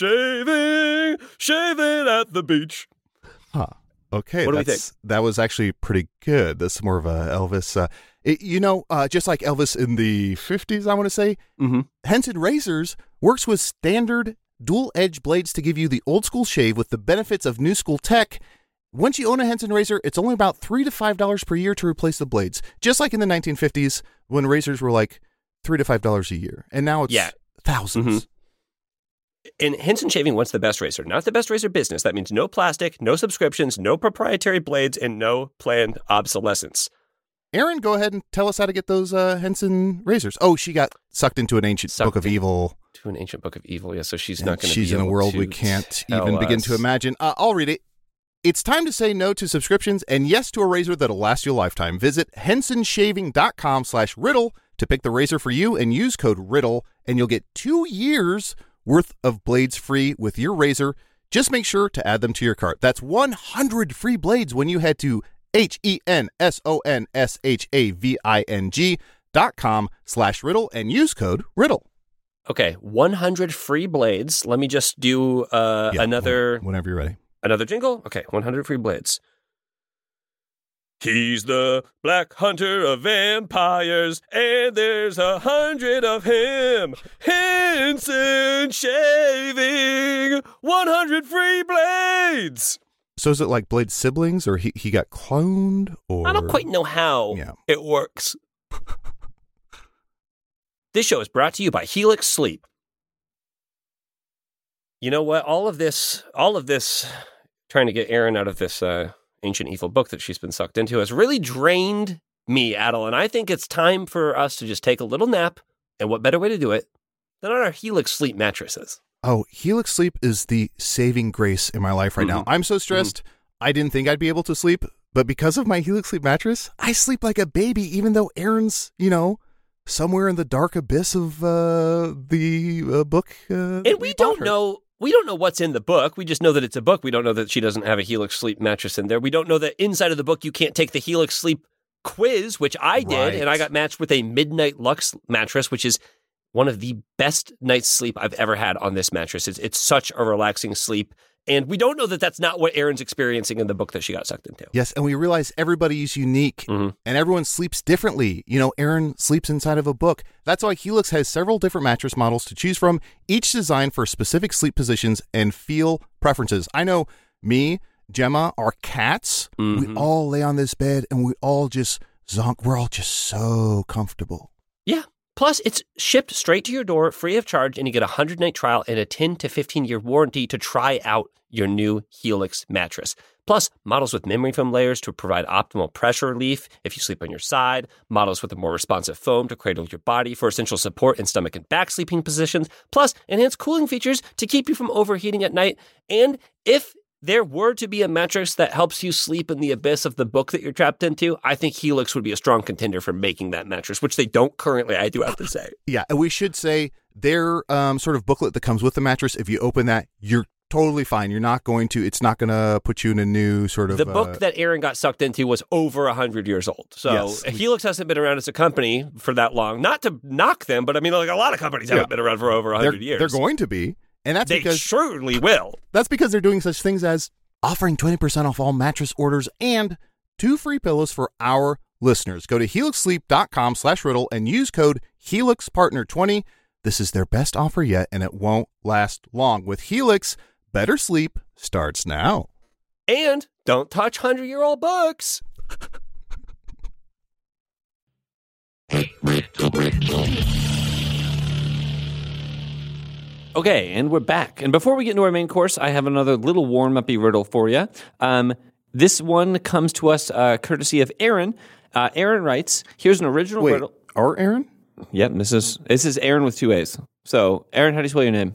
shaving at the beach. Huh. Okay. What do we think? That was actually pretty good. That's more of a Elvis. Just like Elvis in the 50s, I want to say, Henson Razors works with standard dual-edge blades to give you the old-school shave with the benefits of new-school tech. Once you own a Henson razor, it's only about $3 to $5 per year to replace the blades. Just like in the 1950s when razors were like $3 to $5 a year. And now it's thousands. And Henson Shaving wants the best razor, not the best razor business. That means no plastic, no subscriptions, no proprietary blades, and no planned obsolescence. Aaron, go ahead and tell us how to get those Henson razors. Oh, she got sucked into an ancient book of evil. To an ancient book of evil, yeah. So she's not going to be She's in a world we can't even begin to imagine. I'll read it. It's time to say no to subscriptions and yes to a razor that'll last you a lifetime. Visit hensonshaving.com/riddle to pick the razor for you and use code RIDDLE, and you'll get 2 years worth of blades free with your razor. Just make sure to add them to your cart. That's 100 free blades when you head to hensonshaving.com/riddle and use code RIDDLE. Okay, 100 free blades. Let me just do another. Whenever you're ready. Another jingle? Okay, 100 free blades. He's the black hunter of vampires, and there's 100 of him. Henson shaving 100 free blades. So is it like Blade's siblings, or he got cloned? Or I don't quite know how it works. This show is brought to you by Helix Sleep. You know what? All of this, trying to get Erin out of this ancient evil book that she's been sucked into has really drained me, Adel. And I think it's time for us to just take a little nap. And what better way to do it than on our Helix Sleep mattresses? Oh, Helix Sleep is the saving grace in my life right now. I'm so stressed. I didn't think I'd be able to sleep, but because of my Helix Sleep mattress, I sleep like a baby, even though Erin's, somewhere in the dark abyss of the book. And we don't know what's in the book. We just know that it's a book. We don't know that she doesn't have a Helix Sleep mattress in there. We don't know that inside of the book you can't take the Helix Sleep quiz, which I did, and I got matched with a Midnight Lux mattress, which is one of the best night's sleep I've ever had on this mattress. It's such a relaxing sleep. And we don't know that that's not what Erin's experiencing in the book that she got sucked into. Yes, and we realize everybody's unique, and everyone sleeps differently. Erin sleeps inside of a book. That's why Helix has several different mattress models to choose from, each designed for specific sleep positions and feel preferences. I know me, Gemma, our cats, we all lay on this bed, and we all just zonk. We're all just so comfortable. Yeah. Plus, it's shipped straight to your door, free of charge, and you get a 100-night trial and a 10 to 15-year warranty to try out your new Helix mattress. Plus, models with memory foam layers to provide optimal pressure relief if you sleep on your side, models with a more responsive foam to cradle your body for essential support in stomach and back sleeping positions, plus enhanced cooling features to keep you from overheating at night. And if there were to be a mattress that helps you sleep in the abyss of the book that you're trapped into, I think Helix would be a strong contender for making that mattress, which they don't currently, I do have to say. Yeah, and we should say their sort of booklet that comes with the mattress, if you open that, you're totally fine. It's not going to put you in a new sort of... The book that Erin got sucked into was over 100 years old. So yes. Helix hasn't been around as a company for that long. Not to knock them, but I mean, like a lot of companies haven't been around for over 100 years. They're going to be. And that's they surely will. That's because they're doing such things as offering 20% off all mattress orders and 2 free pillows for our listeners. Go to helixsleep.com/riddle and use code HelixPartner20. This is their best offer yet, and it won't last long. With Helix, better sleep starts now. And don't touch 100-year-old books. Okay, and we're back. And before we get into our main course, I have another little warm-uppy riddle for you. This one comes to us courtesy of Erin. Erin writes, here's an original riddle. Our Erin? Yep, this is Erin with 2 A's. So, Erin, how do you spell your name?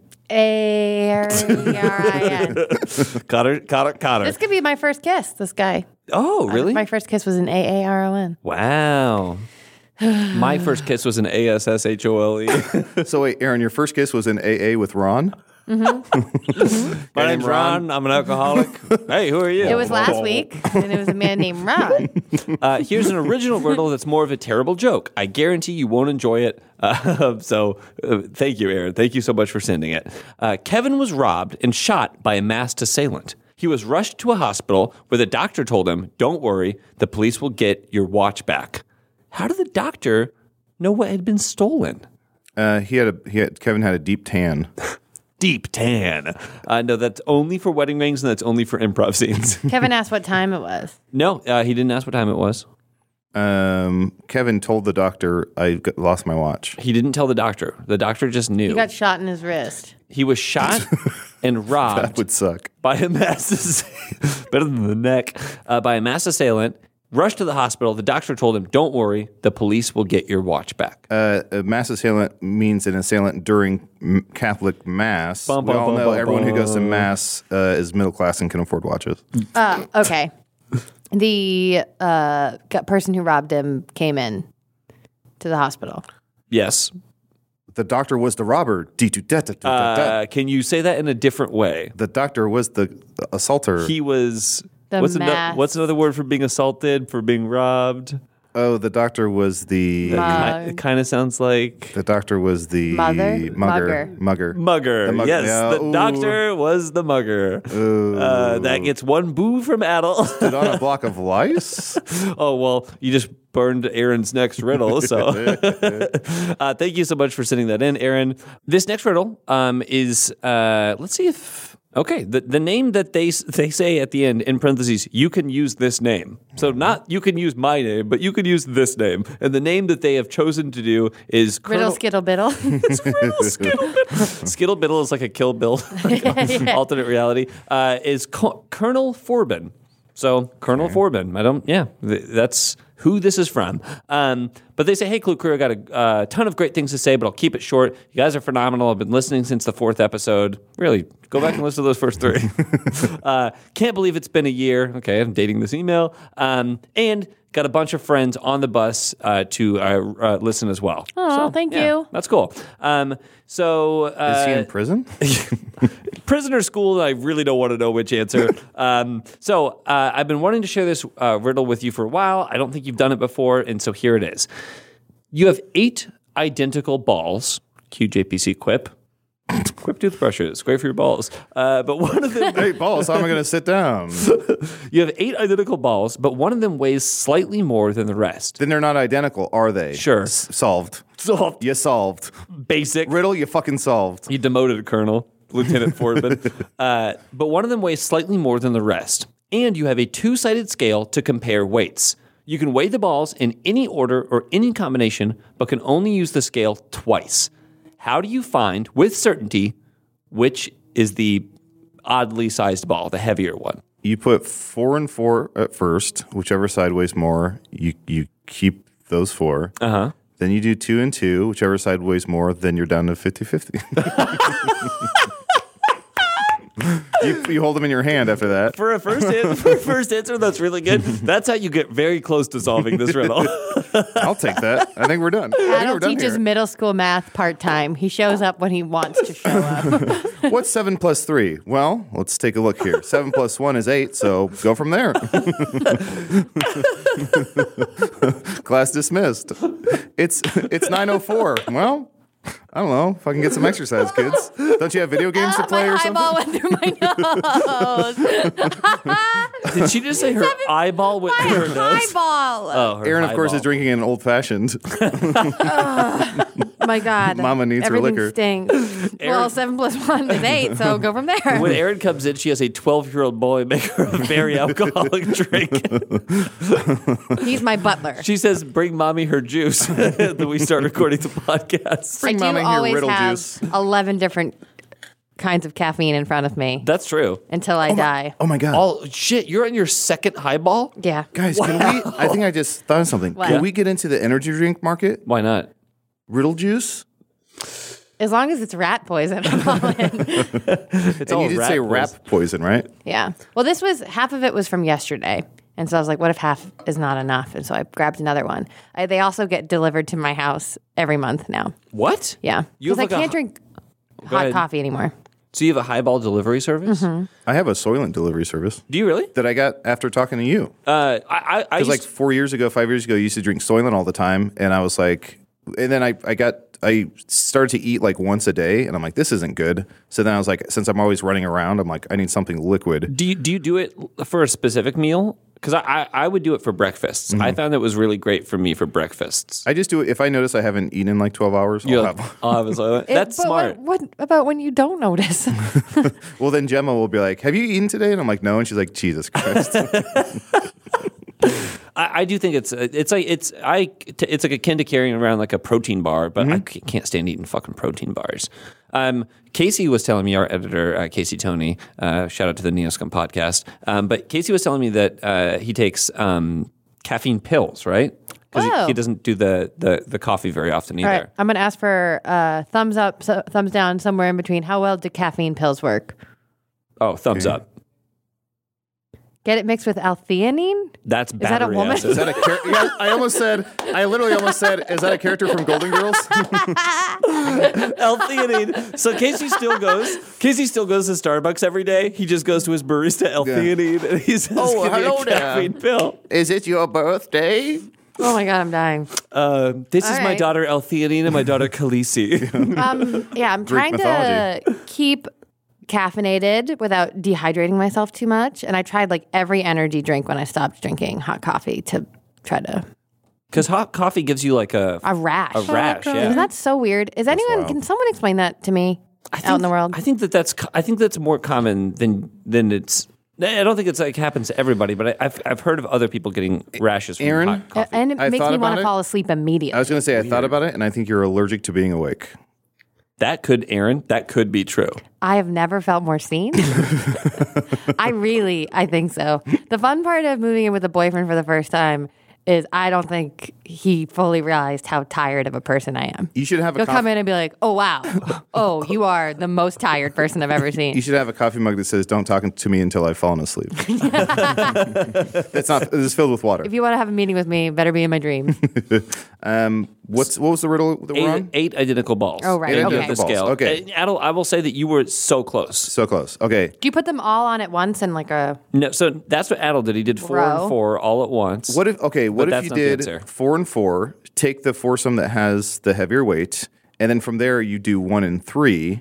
A-R-E-R-I-N. Caught her. This could be my first kiss, this guy. Oh, really? My first kiss was an A-A-R-O-N. Wow. My first kiss was an A-S-S-H-O-L-E. So wait, Erin, your first kiss was in AA with Ron? My name's Ron. I'm an alcoholic. Hey, who are you? It was last week, and it was a man named Ron. Here's an original riddle that's more of a terrible joke. I guarantee you won't enjoy it. So thank you, Erin. Thank you so much for sending it. Kevin was robbed and shot by a masked assailant. He was rushed to a hospital where the doctor told him, "Don't worry, the police will get your watch back." How did the doctor know what had been stolen? Kevin had a deep tan. Deep tan. No, that's only for wedding rings, and that's only for improv scenes. Kevin asked what time it was. No, he didn't ask what time it was. Kevin told the doctor, I lost my watch. He didn't tell the doctor. The doctor just knew. He got shot in his wrist. He was shot and robbed. That would suck. By a masked assailant. Better than the neck. By a masked assailant. Rushed to the hospital. The doctor told him, "Don't worry, the police will get your watch back." A mass assailant means an assailant during Catholic Mass. We all know everyone who goes to Mass is middle class and can afford watches. Okay. The person who robbed him came in to the hospital. Yes. The doctor was the robber. Can you say that in a different way? The doctor was the assaulter. He was... What's another word for being assaulted, for being robbed? Oh, the doctor was the It kind of sounds like the doctor was the Mugger? mugger. mugger. The mugger, Yes, yeah. the Ooh. doctor was the mugger. That gets one boo from Adel. Stood on a block of lice. Oh, well, you just burned Aaron's next riddle. So thank you so much for sending that in, Aaron. This next riddle is, let's see if, okay, the name that they say at the end, in parentheses, you can use this name. So not you can use my name, but you can use this name. And the name that they have chosen to do is Riddle Skittle Biddle. Skittle Biddle is like a Kill Bill alternate reality. Is Colonel Forbin. So Colonel Forbin. That's who this is from. But they say, hey, Clue Crew, I got a ton of great things to say, but I'll keep it short. You guys are phenomenal. I've been listening since the 4th episode. Really, go back and listen to those first 3. Can't believe it's been a year. Okay, I'm dating this email. And got a bunch of friends on the bus to listen as well. Oh, thank you. That's cool. So Is he in prison? prisoner school, I really don't want to know which answer. So I've been wanting to share this riddle with you for a while. I don't think you've done it before, and so here it is. You have 8 identical balls. Cue JPC Quip. Quip toothbrushes, great for your balls. But one of them... Hey, balls, how am I going to sit down? You have 8 identical balls, but one of them weighs slightly more than the rest. Then they're not identical, are they? Sure. Solved. Solved. You solved. Basic. Riddle, you fucking solved. You demoted Colonel, Lieutenant Forbin. But one of them weighs slightly more than the rest. And you have a 2-sided scale to compare weights. You can weigh the balls in any order or any combination, but can only use the scale twice. How do you find, with certainty, which is the oddly sized ball, the heavier one? You put 4 and 4 at first, whichever side weighs more. You keep those 4. Uh-huh. Then you do 2 and 2, whichever side weighs more. Then you're down to 50-50. You hold them in your hand after that. For a first answer, that's really good. That's how you get very close to solving this riddle. I'll take that. I think we're done. I think Adel we're done teaches here. middle school math part-time. He shows up when he wants to show up. What's 7 plus 3? Well, let's take a look here. 7 plus 1 is 8, so go from there. Class dismissed. It's 9:04. Well, I don't know if I can get some exercise, kids. Don't you have video games to play my or something? eyeball went through my nose. Did she just say her eyeball went through her nose? Eyeball. Oh, her Aaron, of course, eyeball. is drinking an old-fashioned. My God. Mama needs her Everything liquor. stinks. Well, 7 plus 1 is 8, so go from there. When Aaron comes in, she has a 12-year-old boy make her a very alcoholic drink. He's my butler. She says, bring mommy her juice. Then we start recording the podcast. I Bring do Mama here always riddle have juice. 11 different kinds of caffeine in front of me That's true. until I die. Oh, my God. Oh, shit. You're on your second highball? Yeah. Guys, can we? I think I just thought of something. What? Can we get into the energy drink market? Why not? Riddle juice? As long as it's rat poison, I'm all in. It's And all you did say rat poison, right? Yeah. Well, this was half of it was from yesterday. And so I was like, what if half is not enough? And so I grabbed another one. They also get delivered to my house every month now. What? Yeah. You have Because I like a can't drink Go hot ahead. coffee anymore. So you have a highball delivery service? I have a Soylent delivery service Do you really? that I got after talking to you. I Because like used- 5 years ago, I used to drink Soylent all the time, and I was like, and then I started to eat like once a day, and I'm like, this isn't good. So then I was like, since I'm always running around, I'm like, I need something liquid. Do you do it for a specific meal? Because I would do it for breakfasts. I found it was really great for me for breakfasts. I just do it if I notice I haven't eaten in like 12 hours. You're I'll like, have. I'll have a Soylent. That's But smart. What about when you don't notice? Well, then Gemma will be like, have you eaten today? And I'm like, no. And she's like, Jesus Christ. I do think it's like akin to carrying around like a protein bar, but I can't stand eating fucking protein bars. Casey was telling me, our editor, Casey Toney, shout out to the Neoscum podcast, but Casey was telling me that he takes caffeine pills, right? Because Oh. he doesn't do the coffee very often either. All right. I'm going to ask for thumbs up, thumbs down, somewhere in between. How well do caffeine pills work? Oh, thumbs up. Get it mixed with L-theanine? That's Is that a battery woman? Is acid. that a character? I literally almost said, is that a character from Golden Girls? L-theanine. So Casey still goes to Starbucks every day. He just goes to his barista L-theanine and he says, Oh, give me hello a there. caffeine pill. Is it your birthday? Oh my God, I'm dying. This is All my right. daughter Altheanine and my daughter Khaleesi. Yeah, I'm trying mythology. to keep caffeinated without dehydrating myself too much. And I tried like every energy drink when I stopped drinking hot coffee to try to Because hot coffee gives you like a rash. A rash, yeah. Isn't that so weird? Is anyone? wild. Can someone explain that to me out in the world? I think that's more common than it's. I don't think it's like happens to everybody, but I've heard of other people getting rashes from Aaron? hot coffee. And it I makes thought me want about to it. fall asleep immediately. I was going to say, I thought about it, and I think you're allergic to being awake. That could be true. I have never felt more seen. I think so. The fun part of moving in with a boyfriend for the first time is I don't think he fully realized how tired of a person I am. You should have a He'll coffee. come in and be like, "Oh wow, oh you are the most tired person I've ever seen." You should have a coffee mug that says, "Don't talk to me until I've fallen asleep." That's not. It's filled with water. If you want to have a meeting with me, better be in my dreams. What was the riddle that we're on? Eight identical balls. Oh, right. Eight Okay. identical The balls. scale. Okay. Adel, I will say that you were so close. So close. Okay. Do you put them all on at once in like a? No, so that's what Adel did. He did 4 Row. and 4 all at once. What if? Okay. What But if that's you not the did answer. 4 and 4? Take the foursome that has the heavier weight, and then from there you do 1 and 3,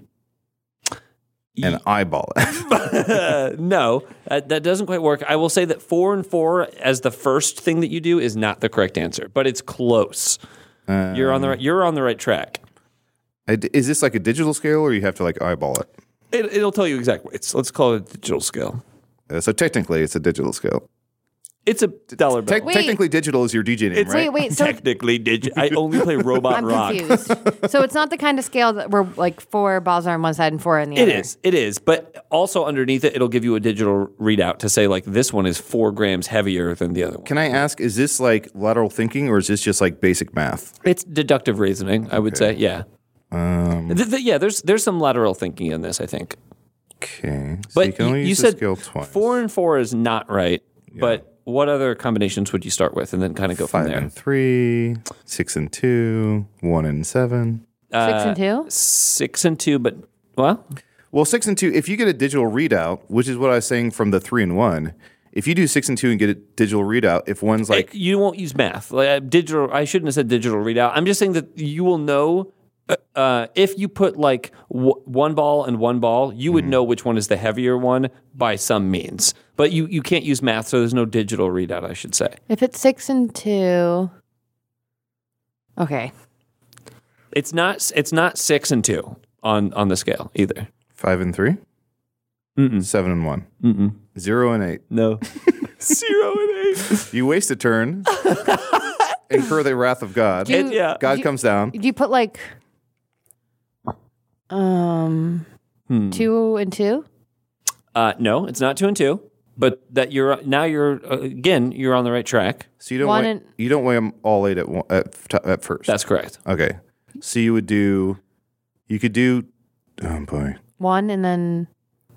and eyeball it. No, that doesn't quite work. I will say that 4 and 4 as the first thing that you do is not the correct answer, but it's close. You're on the right track. Is this like a digital scale, or you have to like eyeball it? It'll tell you exact weights. Let's call it a digital scale. So technically, it's a digital scale. It's a dollar bill. Wait. Technically, digital is your DJ name, right? Wait. So Technically, I only play Robot I'm Rock. confused. So it's not the kind of scale that where like 4 balls are on one side and 4 on the It other. is. But also underneath it, it'll give you a digital readout to say like this one is 4 grams heavier than the other one. Can I ask, is this like lateral thinking, or is this just like basic math? It's deductive reasoning, I would say. Yeah. Yeah. There's some lateral thinking in this, I think. Okay. So But you can only you use the said scale twice. 4 and 4 is not right. But what other combinations would you start with, and then kind of go from 5 there? and 3, 6 and 2, 1 and 7. 6 and 2. 6 and 2, but well, Well, 6 and 2, if you get a digital readout, which is what I was saying from the 3 and 1, if you do 6 and 2 and get a digital readout, if one's like, you won't use math. Like digital. I shouldn't have said digital readout. I'm just saying that you will know. If you put like 1 ball and 1 ball, you would know which one is the heavier one by some means. But you can't use math, so there's no digital readout, I should say. If it's 6 and 2. Okay. It's not 6 and 2 on the scale either. 5 and 3, 7 and 1, 0 and 8. No. 0 and 8. You waste a turn, incur the wrath of God. Do you- yeah. God comes down. Do you put like 2 and 2? No, it's not 2 and 2. But that you're on the right track. So you don't One weigh, and- you don't weigh them all 8 at first. That's correct. okay. So you could do, oh boy, 1 and then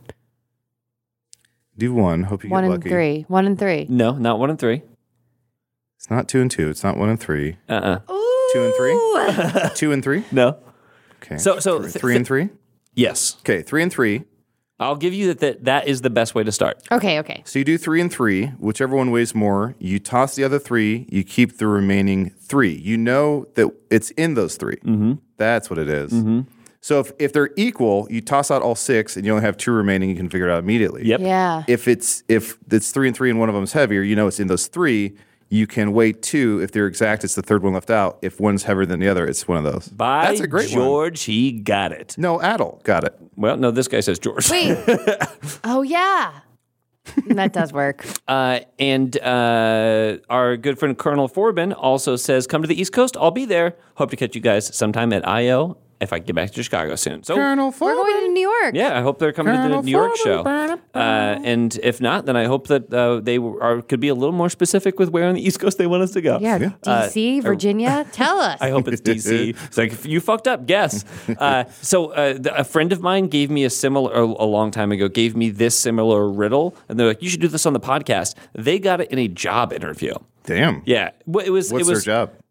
do 1. Hope you 1 get and lucky. 3. 1 and 3. No, not 1 and 3. It's not 2 and 2. It's not 1 and 3. 2 and 3. 2 and 3. No. Okay. So 3 and 3. Yes. Okay. 3 and 3. I'll give you that is the best way to start. Okay. So you do 3 and 3, whichever one weighs more. You toss the other 3. You keep the remaining 3. You know that it's in those 3. Mm-hmm. That's what it is. Mm-hmm. So if they're equal, you toss out all 6, and you only have 2 remaining. You can figure it out immediately. Yep. Yeah. If it's 3 and 3, and one of them is heavier, you know it's in those 3. You can weigh 2. If they're exact, it's the third one left out. If one's heavier than the other, it's one of those. By That's a great one. George, he got it. No, Adel got it. Well, no, this guy says George. Wait. Oh yeah. That does work. And our good friend Colonel Forbin also says, come to the East Coast. I'll be there. Hope to catch you guys sometime at I.O. if I get back to Chicago soon. So, Colonel We're going to New York. yeah, I hope they're coming to the New York show. And if not, then I hope that they could be a little more specific with where on the East Coast they want us to go. Yeah. DC, Virginia. Tell us. I hope it's DC. It's like, if you fucked up, guess. So a friend of mine gave me a long time ago, gave me this similar riddle. And they're like, you should do this on the podcast. They got it in a job interview. Damn. Yeah. It was. What's their job?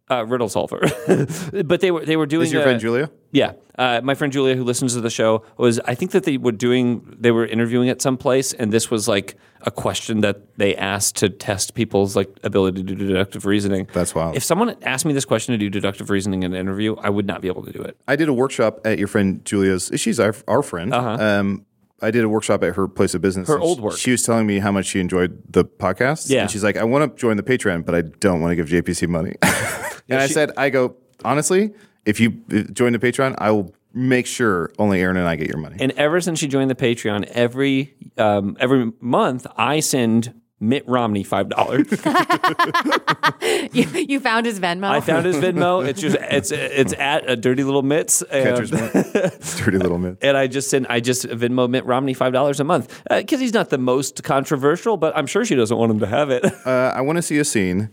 riddle solver. But they were doing. Is your friend Julia? Yeah, my friend Julia, who listens to the show, I think that they were interviewing at some place, and this was like a question that they asked to test people's like ability to do deductive reasoning. That's wild. If someone asked me this question to do deductive reasoning in an interview, I would not be able to do it. I did a workshop at your friend Julia's. She's our friend. I did a workshop at her place of business. Her old work. She was telling me how much she enjoyed the podcast. Yeah. And she's like, I want to join the Patreon, but I don't want to give JPC money. And I go, honestly, if you join the Patreon, I will make sure only Aaron and I get your money. And ever since she joined the Patreon, every month I send Mitt Romney $5. You found his Venmo? I found his Venmo. It's at a Dirty Little Mitts. Catcher's mitt. Dirty little mitt. And I just Venmo Mitt Romney $5 a month because he's not the most controversial, but I'm sure she doesn't want him to have it. I want to see a scene.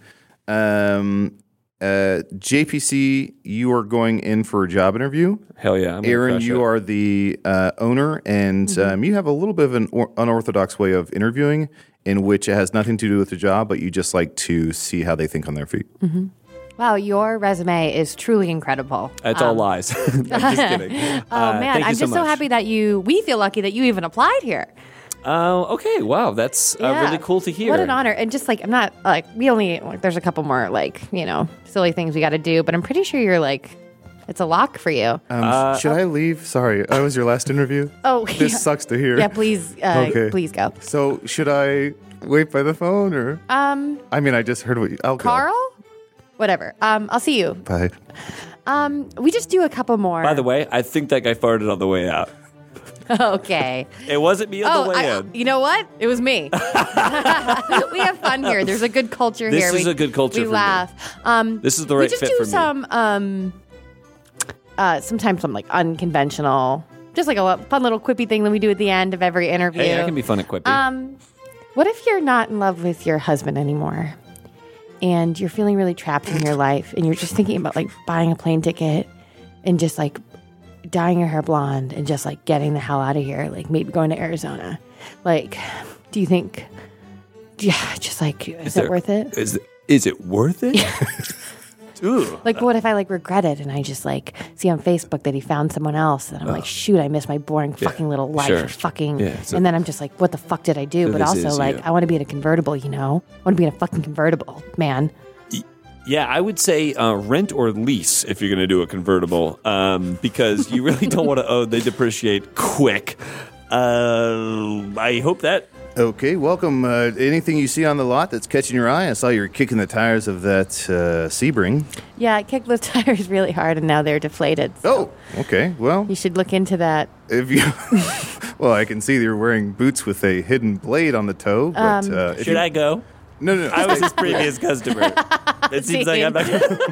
JPC, you are going in for a job interview. Hell yeah. Aaron, you are the owner, and you have a little bit of an unorthodox way of interviewing in which it has nothing to do with the job, but you just like to see how they think on their feet. Mm-hmm. Wow, your resume is truly incredible. It's all lies. I'm just kidding. Oh, man. I'm just so happy that we feel lucky that you even applied here. Okay. Wow. That's really cool to hear. What an honor. And just like, I'm not like, there's a couple more like, silly things we got to do, but I'm pretty sure you're like, it's a lock for you. Should I leave? Sorry, I was your last interview. Oh, this sucks to hear. Yeah, please, okay. Please go. So should I wait by the phone or? I mean, I just heard what I'll Carl? go. Whatever. I'll see you. Bye. We just do a couple more. By the way, I think that guy farted on the way out. Okay. It wasn't me on the way in. You know what? It was me. We have fun here. There's a good culture here. This is a good culture we for laugh. This is the right fit for me. We just do sometimes some like unconventional, just like a fun little quippy thing that we do at the end of every interview. Hey, I can be fun at quippy. What if you're not in love with your husband anymore and you're feeling really trapped in your life and you're just thinking about like buying a plane ticket and just like dyeing your hair blonde and just like getting the hell out of here, like maybe going to Arizona? Like, do you think, just like, is it worth it? Is it worth it? Ooh. Like, what if I like regret it and I just like see on Facebook that he found someone else and I'm like, shoot, I miss my boring fucking little life. Sure. Fucking, so and then I'm just like, what the fuck did I do? So but this also is like, you. I want to be in a convertible, I want to be in a fucking convertible, man. Yeah, I would say rent or lease if you're going to do a convertible, because you really don't want to own. They depreciate quick. I hope that. Okay, welcome. Anything you see on the lot that's catching your eye? I saw you were kicking the tires of that Sebring. Yeah, I kicked those tires really hard and now they're deflated. So Oh, okay. Well, you should look into that. if you, well, I can see that you're wearing boots with a hidden blade on the toe. But if Should you, I go? No. I was his previous customer. It seems like I'm not.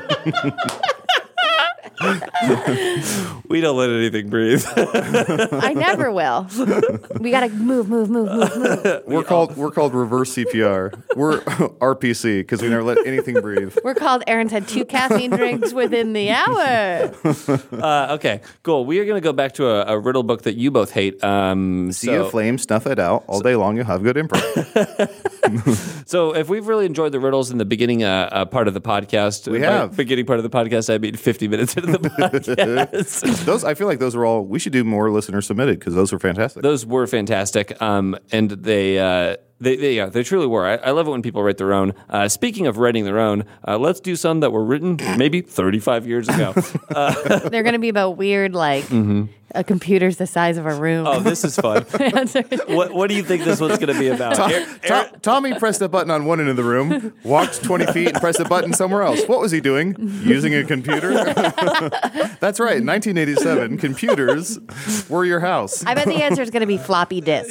We don't let anything breathe. I never will. We gotta move. we're called reverse CPR. We're RPC because we never let anything breathe. We're called Aaron's had 2 caffeine drinks within the hour. Okay, cool. We are going to go back to a riddle book that you both hate. See a flame, snuff it out all day long. You'll have good improv. So if we've really enjoyed the riddles in the beginning part of the podcast, We by have. beginning part of the podcast, I mean 50 minutes into the podcast. Those, I feel like those are all. We should do more listener submitted because those were fantastic. Those were fantastic, and they truly were. I love it when people write their own. Speaking of writing their own, let's do some that were written maybe 35 years ago. They're gonna be about weird, like a computer's the size of a room. Oh, this is fun. What do you think this one's going to be about? Tommy pressed a button on one end of the room, walked 20 feet, and pressed a button somewhere else. What was he doing? Using a computer? That's right. In 1987, computers were your house. I bet the answer is going to be floppy disk.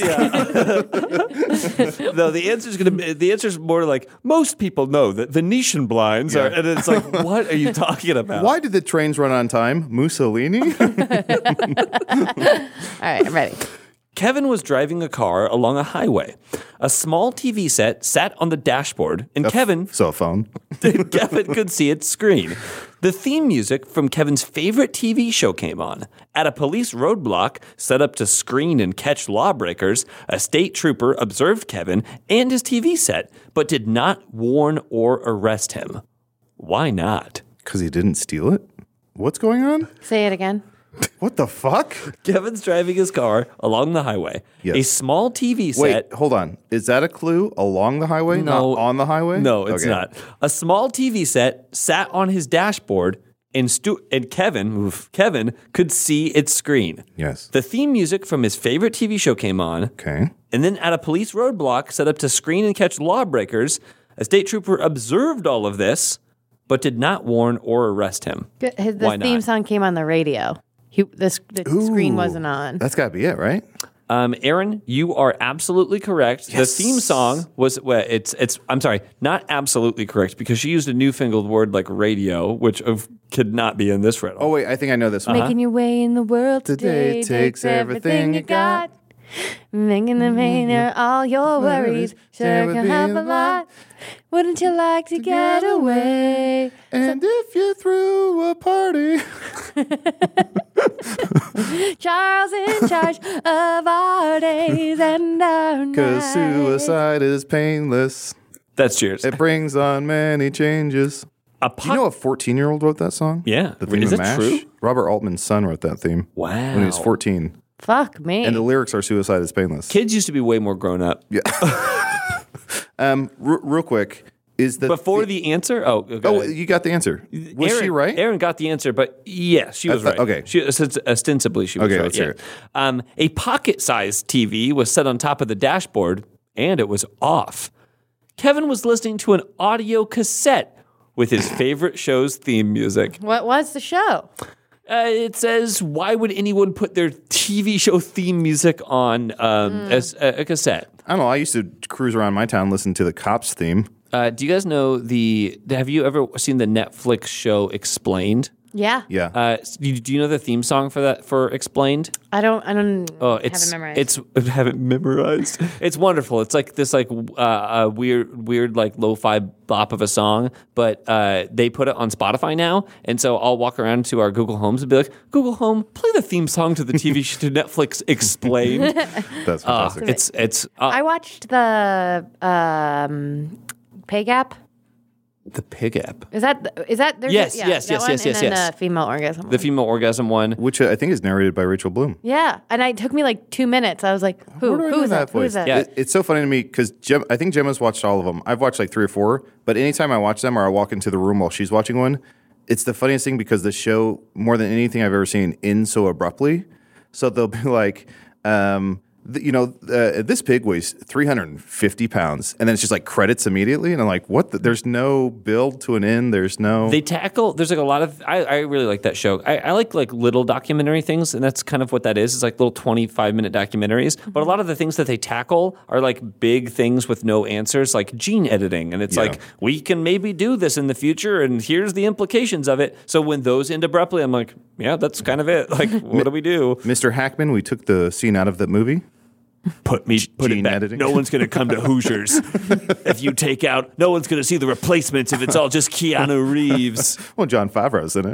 No, the answer's more like most people know that Venetian blinds are, and it's like, what are you talking about? Why did the trains run on time? Mussolini? All right, I'm ready. Kevin was driving a car along a highway. A small TV set sat on the dashboard, and Kevin phone. Kevin could see its screen. The theme music from Kevin's favorite TV show came on. At a police roadblock set up to screen and catch lawbreakers, a state trooper observed Kevin and his TV set, but did not warn or arrest him. Why not? Because he didn't steal it? What's going on? Say it again. What the fuck? Kevin's driving his car along the highway. Yes. A small TV set. Wait, hold on. Is that a clue? Along the highway? No. Not on the highway? No, it's Okay. not. A small TV set sat on his dashboard, and Kevin could see its screen. Yes. The theme music from his favorite TV show came on, Okay. and then at a police roadblock set up to screen and catch lawbreakers, a state trooper observed all of this, but did not warn or arrest him. The Why theme not? song came on the radio. The screen wasn't on. That's got to be it, right? Aaron, you are absolutely correct. Yes. The theme song was I'm sorry, not absolutely correct because she used a newfangled word like radio, which could not be in this riddle. Oh, wait. I think I know this one. Making your way in the world today takes everything you got. Making the pain all your worries sure can help a lot. Wouldn't you like to get away? And if you threw a party. Charles in charge of our days and our nights. Because suicide is painless. That's cheers. It brings on many changes. Do you know a 14-year-old wrote that song? Yeah. The theme Is of it MASH? true? Robert Altman's son wrote that theme. Wow. When he was 14. Fuck me. And the lyrics are suicide is painless. Kids used to be way more grown up. Yeah. Real quick. Is the Before the answer? Oh, okay. Oh, you got the answer. Was she right? Aaron got the answer, but yes, she was right. okay. She, ostensibly, she was Okay, right. let's hear it. A pocket-sized TV was set on top of the dashboard, and it was off. Kevin was listening to an audio cassette with his favorite show's theme music. What was the show? It says, why would anyone put their TV show theme music on as a cassette? I don't know. I used to cruise around my town, listen to the Cops theme. Do you guys know have you ever seen the Netflix show Explained? Yeah. Yeah. Do you know the theme song for Explained? I don't Oh, have it memorized. Have it memorized. It's wonderful. It's like this weird like lo-fi bop of a song, but they put it on Spotify now, and so I'll walk around to our Google Homes and be like, Google Home, play the theme song to the TV show to Netflix Explained. That's fantastic. It's I watched the Pay Gap. the Pig app. Is that there's Yes, yeah, yes, that yes, one, yes, and yes, then yes. the female orgasm. The one. female orgasm one. Which I think is narrated by Rachel Bloom. Yeah, and it took me like 2 minutes. I was like, Where do I know who is that? Who voice? is that? Yeah. It's so funny to me because I think Gemma's watched all of them. I've watched like 3 or 4, but anytime I watch them or I walk into the room while she's watching one, it's the funniest thing because the show, more than anything I've ever seen, ends so abruptly. So they'll be like, this pig weighs 350 pounds. And then it's just like credits immediately. And I'm like, what? There's no build to an end. There's no. There's like a lot of, I really like that show. I like little documentary things, and that's kind of what that is. It's like little 25-minute documentaries. But a lot of the things that they tackle are like big things with no answers, like gene editing. And it's like, we can maybe do this in the future, and here's the implications of it. So when those end abruptly, I'm like, yeah, that's kind of it. Like, what do we do? Mr. Hackman, we took the scene out of that movie. Put it Gene back. editing. No one's going to come to Hoosiers if you take out. No one's going to see the replacements if it's all just Keanu Reeves. Well, John Favreau's in it.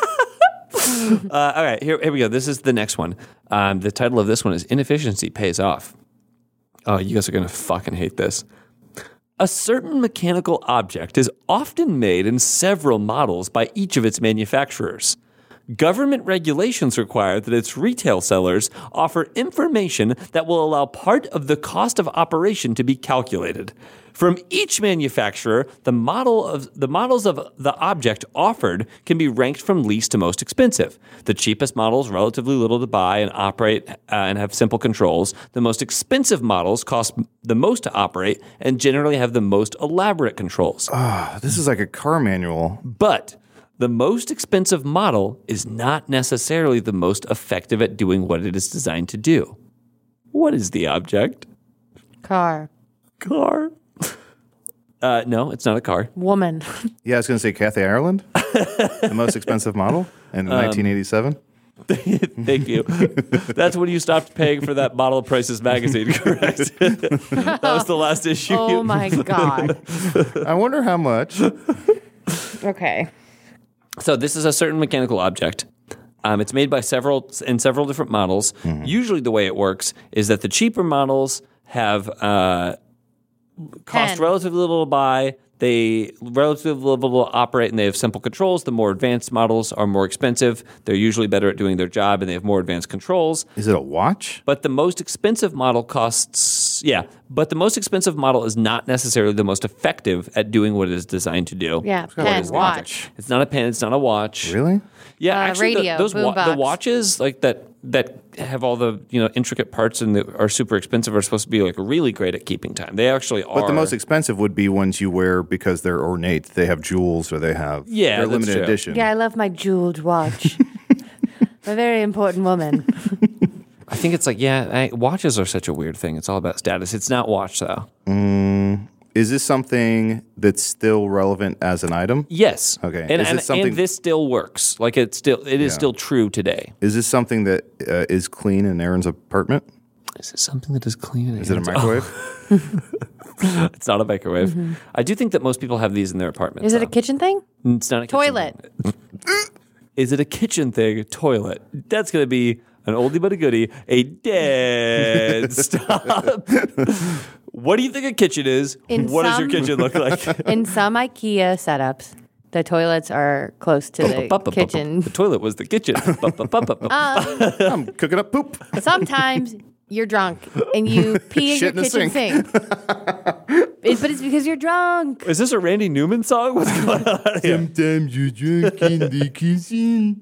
All right, here we go. This is the next one. The title of this one is Inefficiency Pays Off. Oh, you guys are going to fucking hate this. A certain mechanical object is often made in several models by each of its manufacturers. Government regulations require that its retail sellers offer information that will allow part of the cost of operation to be calculated. From each manufacturer, the models of the object offered can be ranked from least to most expensive. The cheapest models relatively little to buy and operate and have simple controls. The most expensive models cost the most to operate and generally have the most elaborate controls. This is like a car manual. But the most expensive model is not necessarily the most effective at doing what it is designed to do. What is the object? Car. Car. No, it's not a car. Woman. Yeah, I was going to say Kathy Ireland, the most expensive model in 1987. Thank you. That's when you stopped paying for that bottle of Prices magazine, correct? That was the last issue. Oh my God. I wonder how much. Okay. So this is a certain mechanical object. It's made by several different models. Mm-hmm. Usually the way it works is that the cheaper models have cost Pen. relatively little to buy. They relatively livable operate and they have simple controls. The more advanced models are more expensive. They're usually better at doing their job and they have more advanced controls. Is it a watch? But the most expensive model but the most expensive model is not necessarily the most effective at doing what it is designed to do. Yeah, got like pen, a watch. It's not a pen, it's not a watch. Really? Yeah, actually, radio, the boombox. watches like that have all the intricate parts and are super expensive are supposed to be like really great at keeping time. They actually are. But the most expensive would be ones you wear because they're ornate. They have jewels or they're that's limited true. edition. Yeah, I love my jeweled watch. I'm a very important woman. I think it's like watches are such a weird thing. It's all about status. It's not watch though. Is this something that's still relevant as an item? Yes. Okay. And, Is it something- and this still works. Like it is still true today. Is this something that is clean in Aaron's apartment? Is it something that is clean? Is it a microwave? It's not a microwave. I do think that most people have these in their apartments. Is it a though. kitchen thing? It's not a kitchen Toilet. thing. Is it a kitchen thing? Toilet. That's going to be an oldie but a goodie. A dead stop. What do you think a kitchen is? What does your kitchen look like? In some IKEA setups, the toilets are close to the kitchen. The toilet was the kitchen. I'm cooking up poop. Sometimes you're drunk and you pee in Shit your in the kitchen sink. But it's because you're drunk. Is this a Randy Newman song? What's going on here? Sometimes you're drunk in the kitchen.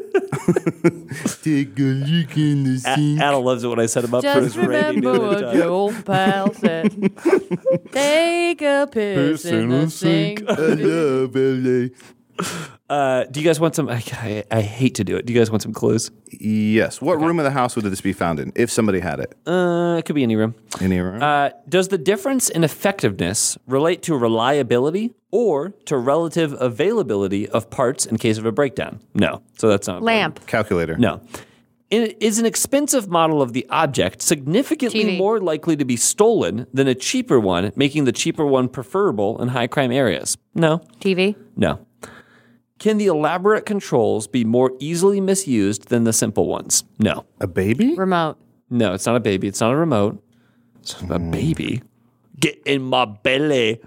Take a look in the sink. Adam loves it when I set him up for his Just Randy remember Newman what time. your old pal said. Take a piss in the sink. I love LA. Do you guys want some? I hate to do it. Do you guys want some clues? Yes. What room of the house would this be found in if somebody had it? It could be any room. Any room? Does the difference in effectiveness relate to reliability or to relative availability of parts in case of a breakdown? No. So that's not Lamp. Calculator. No. Is an expensive model of the object significantly TV. more likely to be stolen than a cheaper one, making the cheaper one preferable in high crime areas? No. TV. No. Can the elaborate controls be more easily misused than the simple ones? No. A baby? Remote. No, it's not a baby. It's not a remote. It's a baby. Get in my belly.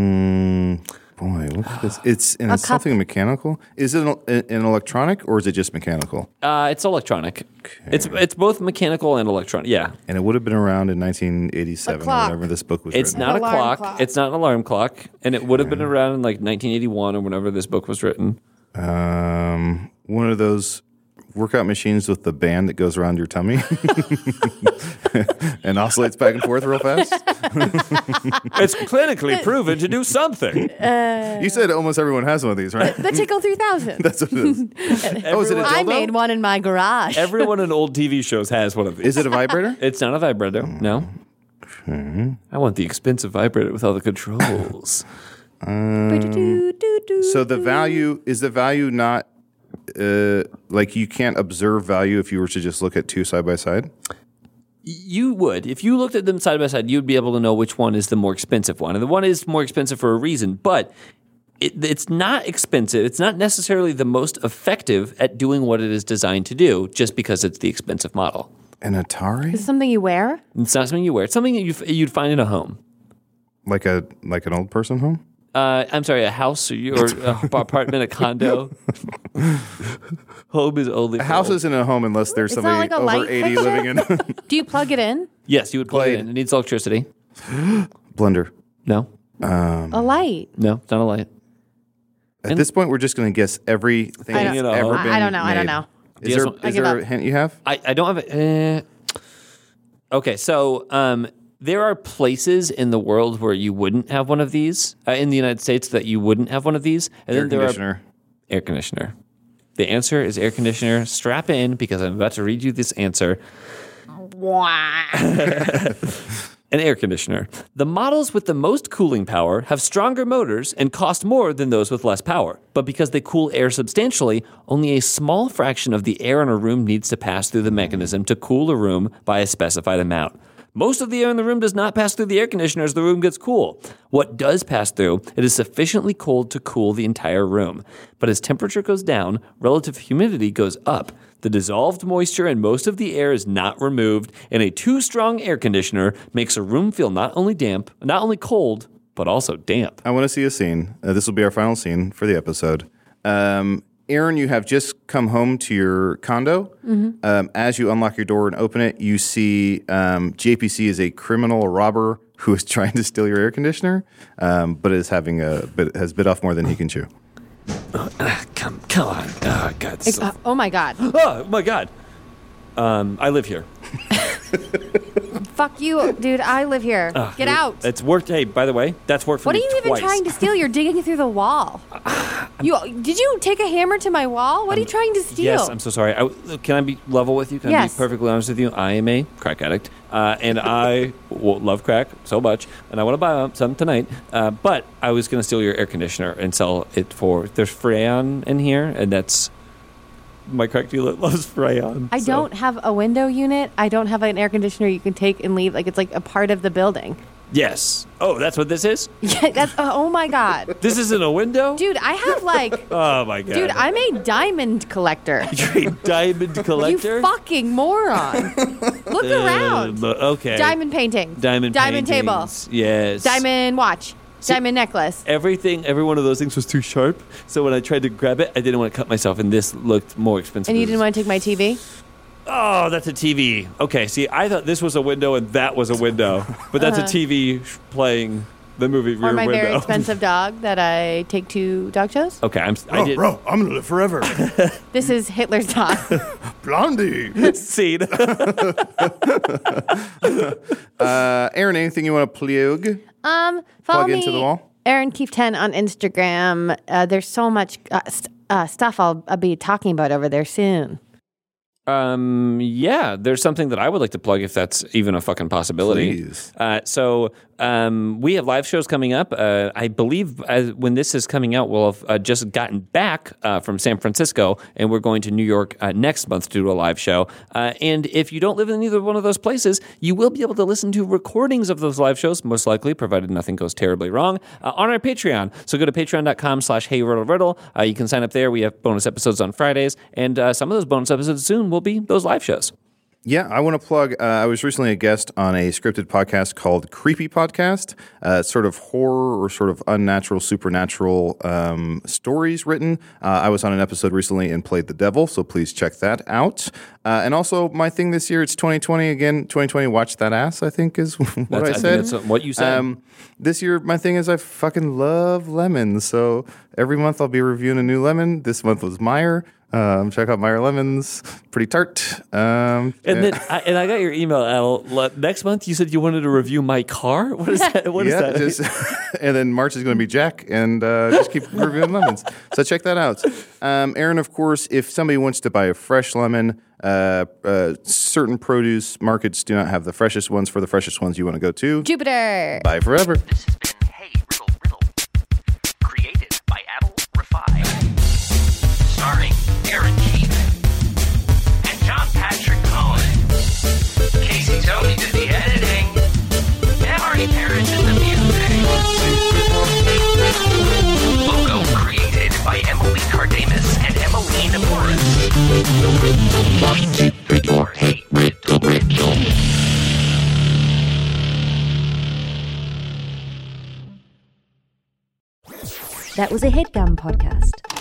Boy, what's this? It's something mechanical. Is it an electronic or is it just mechanical? It's electronic. It's both mechanical and electronic. Yeah. And it would have been around in 1987 A or clock. whenever this book was It's written. not a Alarm clock. clock. It's not an alarm clock. And it would have been around in like 1981 or whenever this book was written. One of those workout machines with the band that goes around your tummy and oscillates back and forth real fast. It's clinically proven to do something. You said almost everyone has one of these, right? The Tickle 3000. That's what it is. Oh, is it a dildo? I made one in my garage. Everyone in old TV shows has one of these. Is it a vibrator? It's not a vibrator. No. I want the expensive vibrator with all the controls. So the value is not like you can't observe value if you were to just look at two side by side. You would. If you looked at them side by side, you'd be able to know which one is the more expensive one. And the one is more expensive for a reason, but it's not expensive. It's not necessarily the most effective at doing what it is designed to do just because it's the expensive model. An Atari? Is it something you wear? It's not something you wear. It's something that you'd find in a home. Like an old person home? I'm sorry, a house or an apartment, a condo. Home is only A house isn't a home unless there's It's not somebody like a over light 80 fixture? living in. Do you plug it in? Yes, you would plug it Blade. in. It needs electricity. Blender. No, A light. no, it's not a light. At this point, we're just going to guess everything I that's don't- ever been I don't know. I don't made. know. Is You there, guys want- I is give there up. a hint you have? I don't have it. Okay, so there are places in the world where you wouldn't have one of these. In the United States, that you wouldn't have one of these. And Air then there conditioner. are air conditioner. The answer is air conditioner. Strap in because I'm about to read you this answer. An air conditioner. The models with the most cooling power have stronger motors and cost more than those with less power. But because they cool air substantially, only a small fraction of the air in a room needs to pass through the mechanism to cool a room by a specified amount. Most of the air in the room does not pass through the air conditioner as the room gets cool. What does pass through, it is sufficiently cold to cool the entire room. But as temperature goes down, relative humidity goes up. The dissolved moisture in most of the air is not removed, and a too strong air conditioner makes a room feel not only damp, not only cold, but also damp. I want to see a scene. This will be our final scene for the episode. Aaron, you have just come home to your condo. As you unlock your door and open it, you see JPC is a criminal robber who is trying to steal your air conditioner, but has bit off more than he can chew. Come on. Oh, God. Oh my God. Oh, my God. I live here. Fuck you, dude. I live here. Get out. It's worked. Hey, by the way, that's worked for What me are you even twice. trying to steal? You're digging through the wall. Did you take a hammer to my wall? What are you trying to steal? Yes, I'm so sorry. Can I be level with you? Can I be Yes. perfectly honest with you? I am a crack addict, and I love crack so much, and I want to buy some tonight. But I was going to steal your air conditioner and sell it for. There's Freon in here, and that's my crack dealer loves Freon. I don't have a window unit. I don't have an air conditioner you can take and leave. Like, it's like a part of the building. Yes. Oh, that's what this is. Yeah, that's. Oh my God. This isn't a window, Dude, I have like. Oh my God. Dude, I'm a diamond collector. You're a diamond collector. You fucking moron. Look around. Okay. Diamond paintings. Diamond table. paintings. Yes. Diamond watch. Diamond necklace. Every one of those things was too sharp, so when I tried to grab it, I didn't want to cut myself, and this looked more expensive. And you didn't want to take my TV? Oh, that's a TV. Okay, see, I thought this was a window and that was a window, but that's a TV playing the movie Rear Or my Window. very expensive dog that I take to dog shows? Okay, I did. Bro, I'm gonna live forever. This is Hitler's dog. Blondie. Scene. Aaron, anything you want to plug? Follow Plug me, into the wall? Aaron Keefe 10 on Instagram. There's so much stuff I'll be talking about over there soon. Yeah, there's something that I would like to plug if that's even a fucking possibility. Please. So we have live shows coming up. I believe when this is coming out, we'll have just gotten back from San Francisco, and we're going to New York next month to do a live show. And if you don't live in either one of those places, you will be able to listen to recordings of those live shows, most likely, provided nothing goes terribly wrong, on our Patreon. So go to patreon.com/HeyRiddleRiddle. You can sign up there. We have bonus episodes on Fridays, and some of those bonus episodes soon will be those live shows. Yeah, I want to plug. I was recently a guest on a scripted podcast called Creepy Podcast. It's sort of horror or sort of unnatural, supernatural stories written. I was on an episode recently and played the devil, so please check that out. And also, my thing this year, it's 2020 again. 2020, watch that ass, I think is what I said. That's what you said. This year, my thing is I fucking love lemons. So every month I'll be reviewing a new lemon. This month was Meyer. Check out Meyer Lemons. Pretty tart. And then I got your email, Al. Next month, you said you wanted to review my car. What is that? What is that? And then March is going to be Jack, and just keep reviewing lemons. So check that out. Aaron, of course, if somebody wants to buy a fresh lemon, certain produce markets do not have the freshest ones. For the freshest ones, you want to go to Jupiter. Buy Forever. This has been Hey Riddle Riddle, created by Adel Rafai, starring Aaron Keefe and John Patrick Cohen. Casey Tony did the editing, and Marty Parrish did the music. Logo created by Emily Cardamus and Emmeline Morris. Or Hey Riddle Riddle. That was a HeadGum podcast.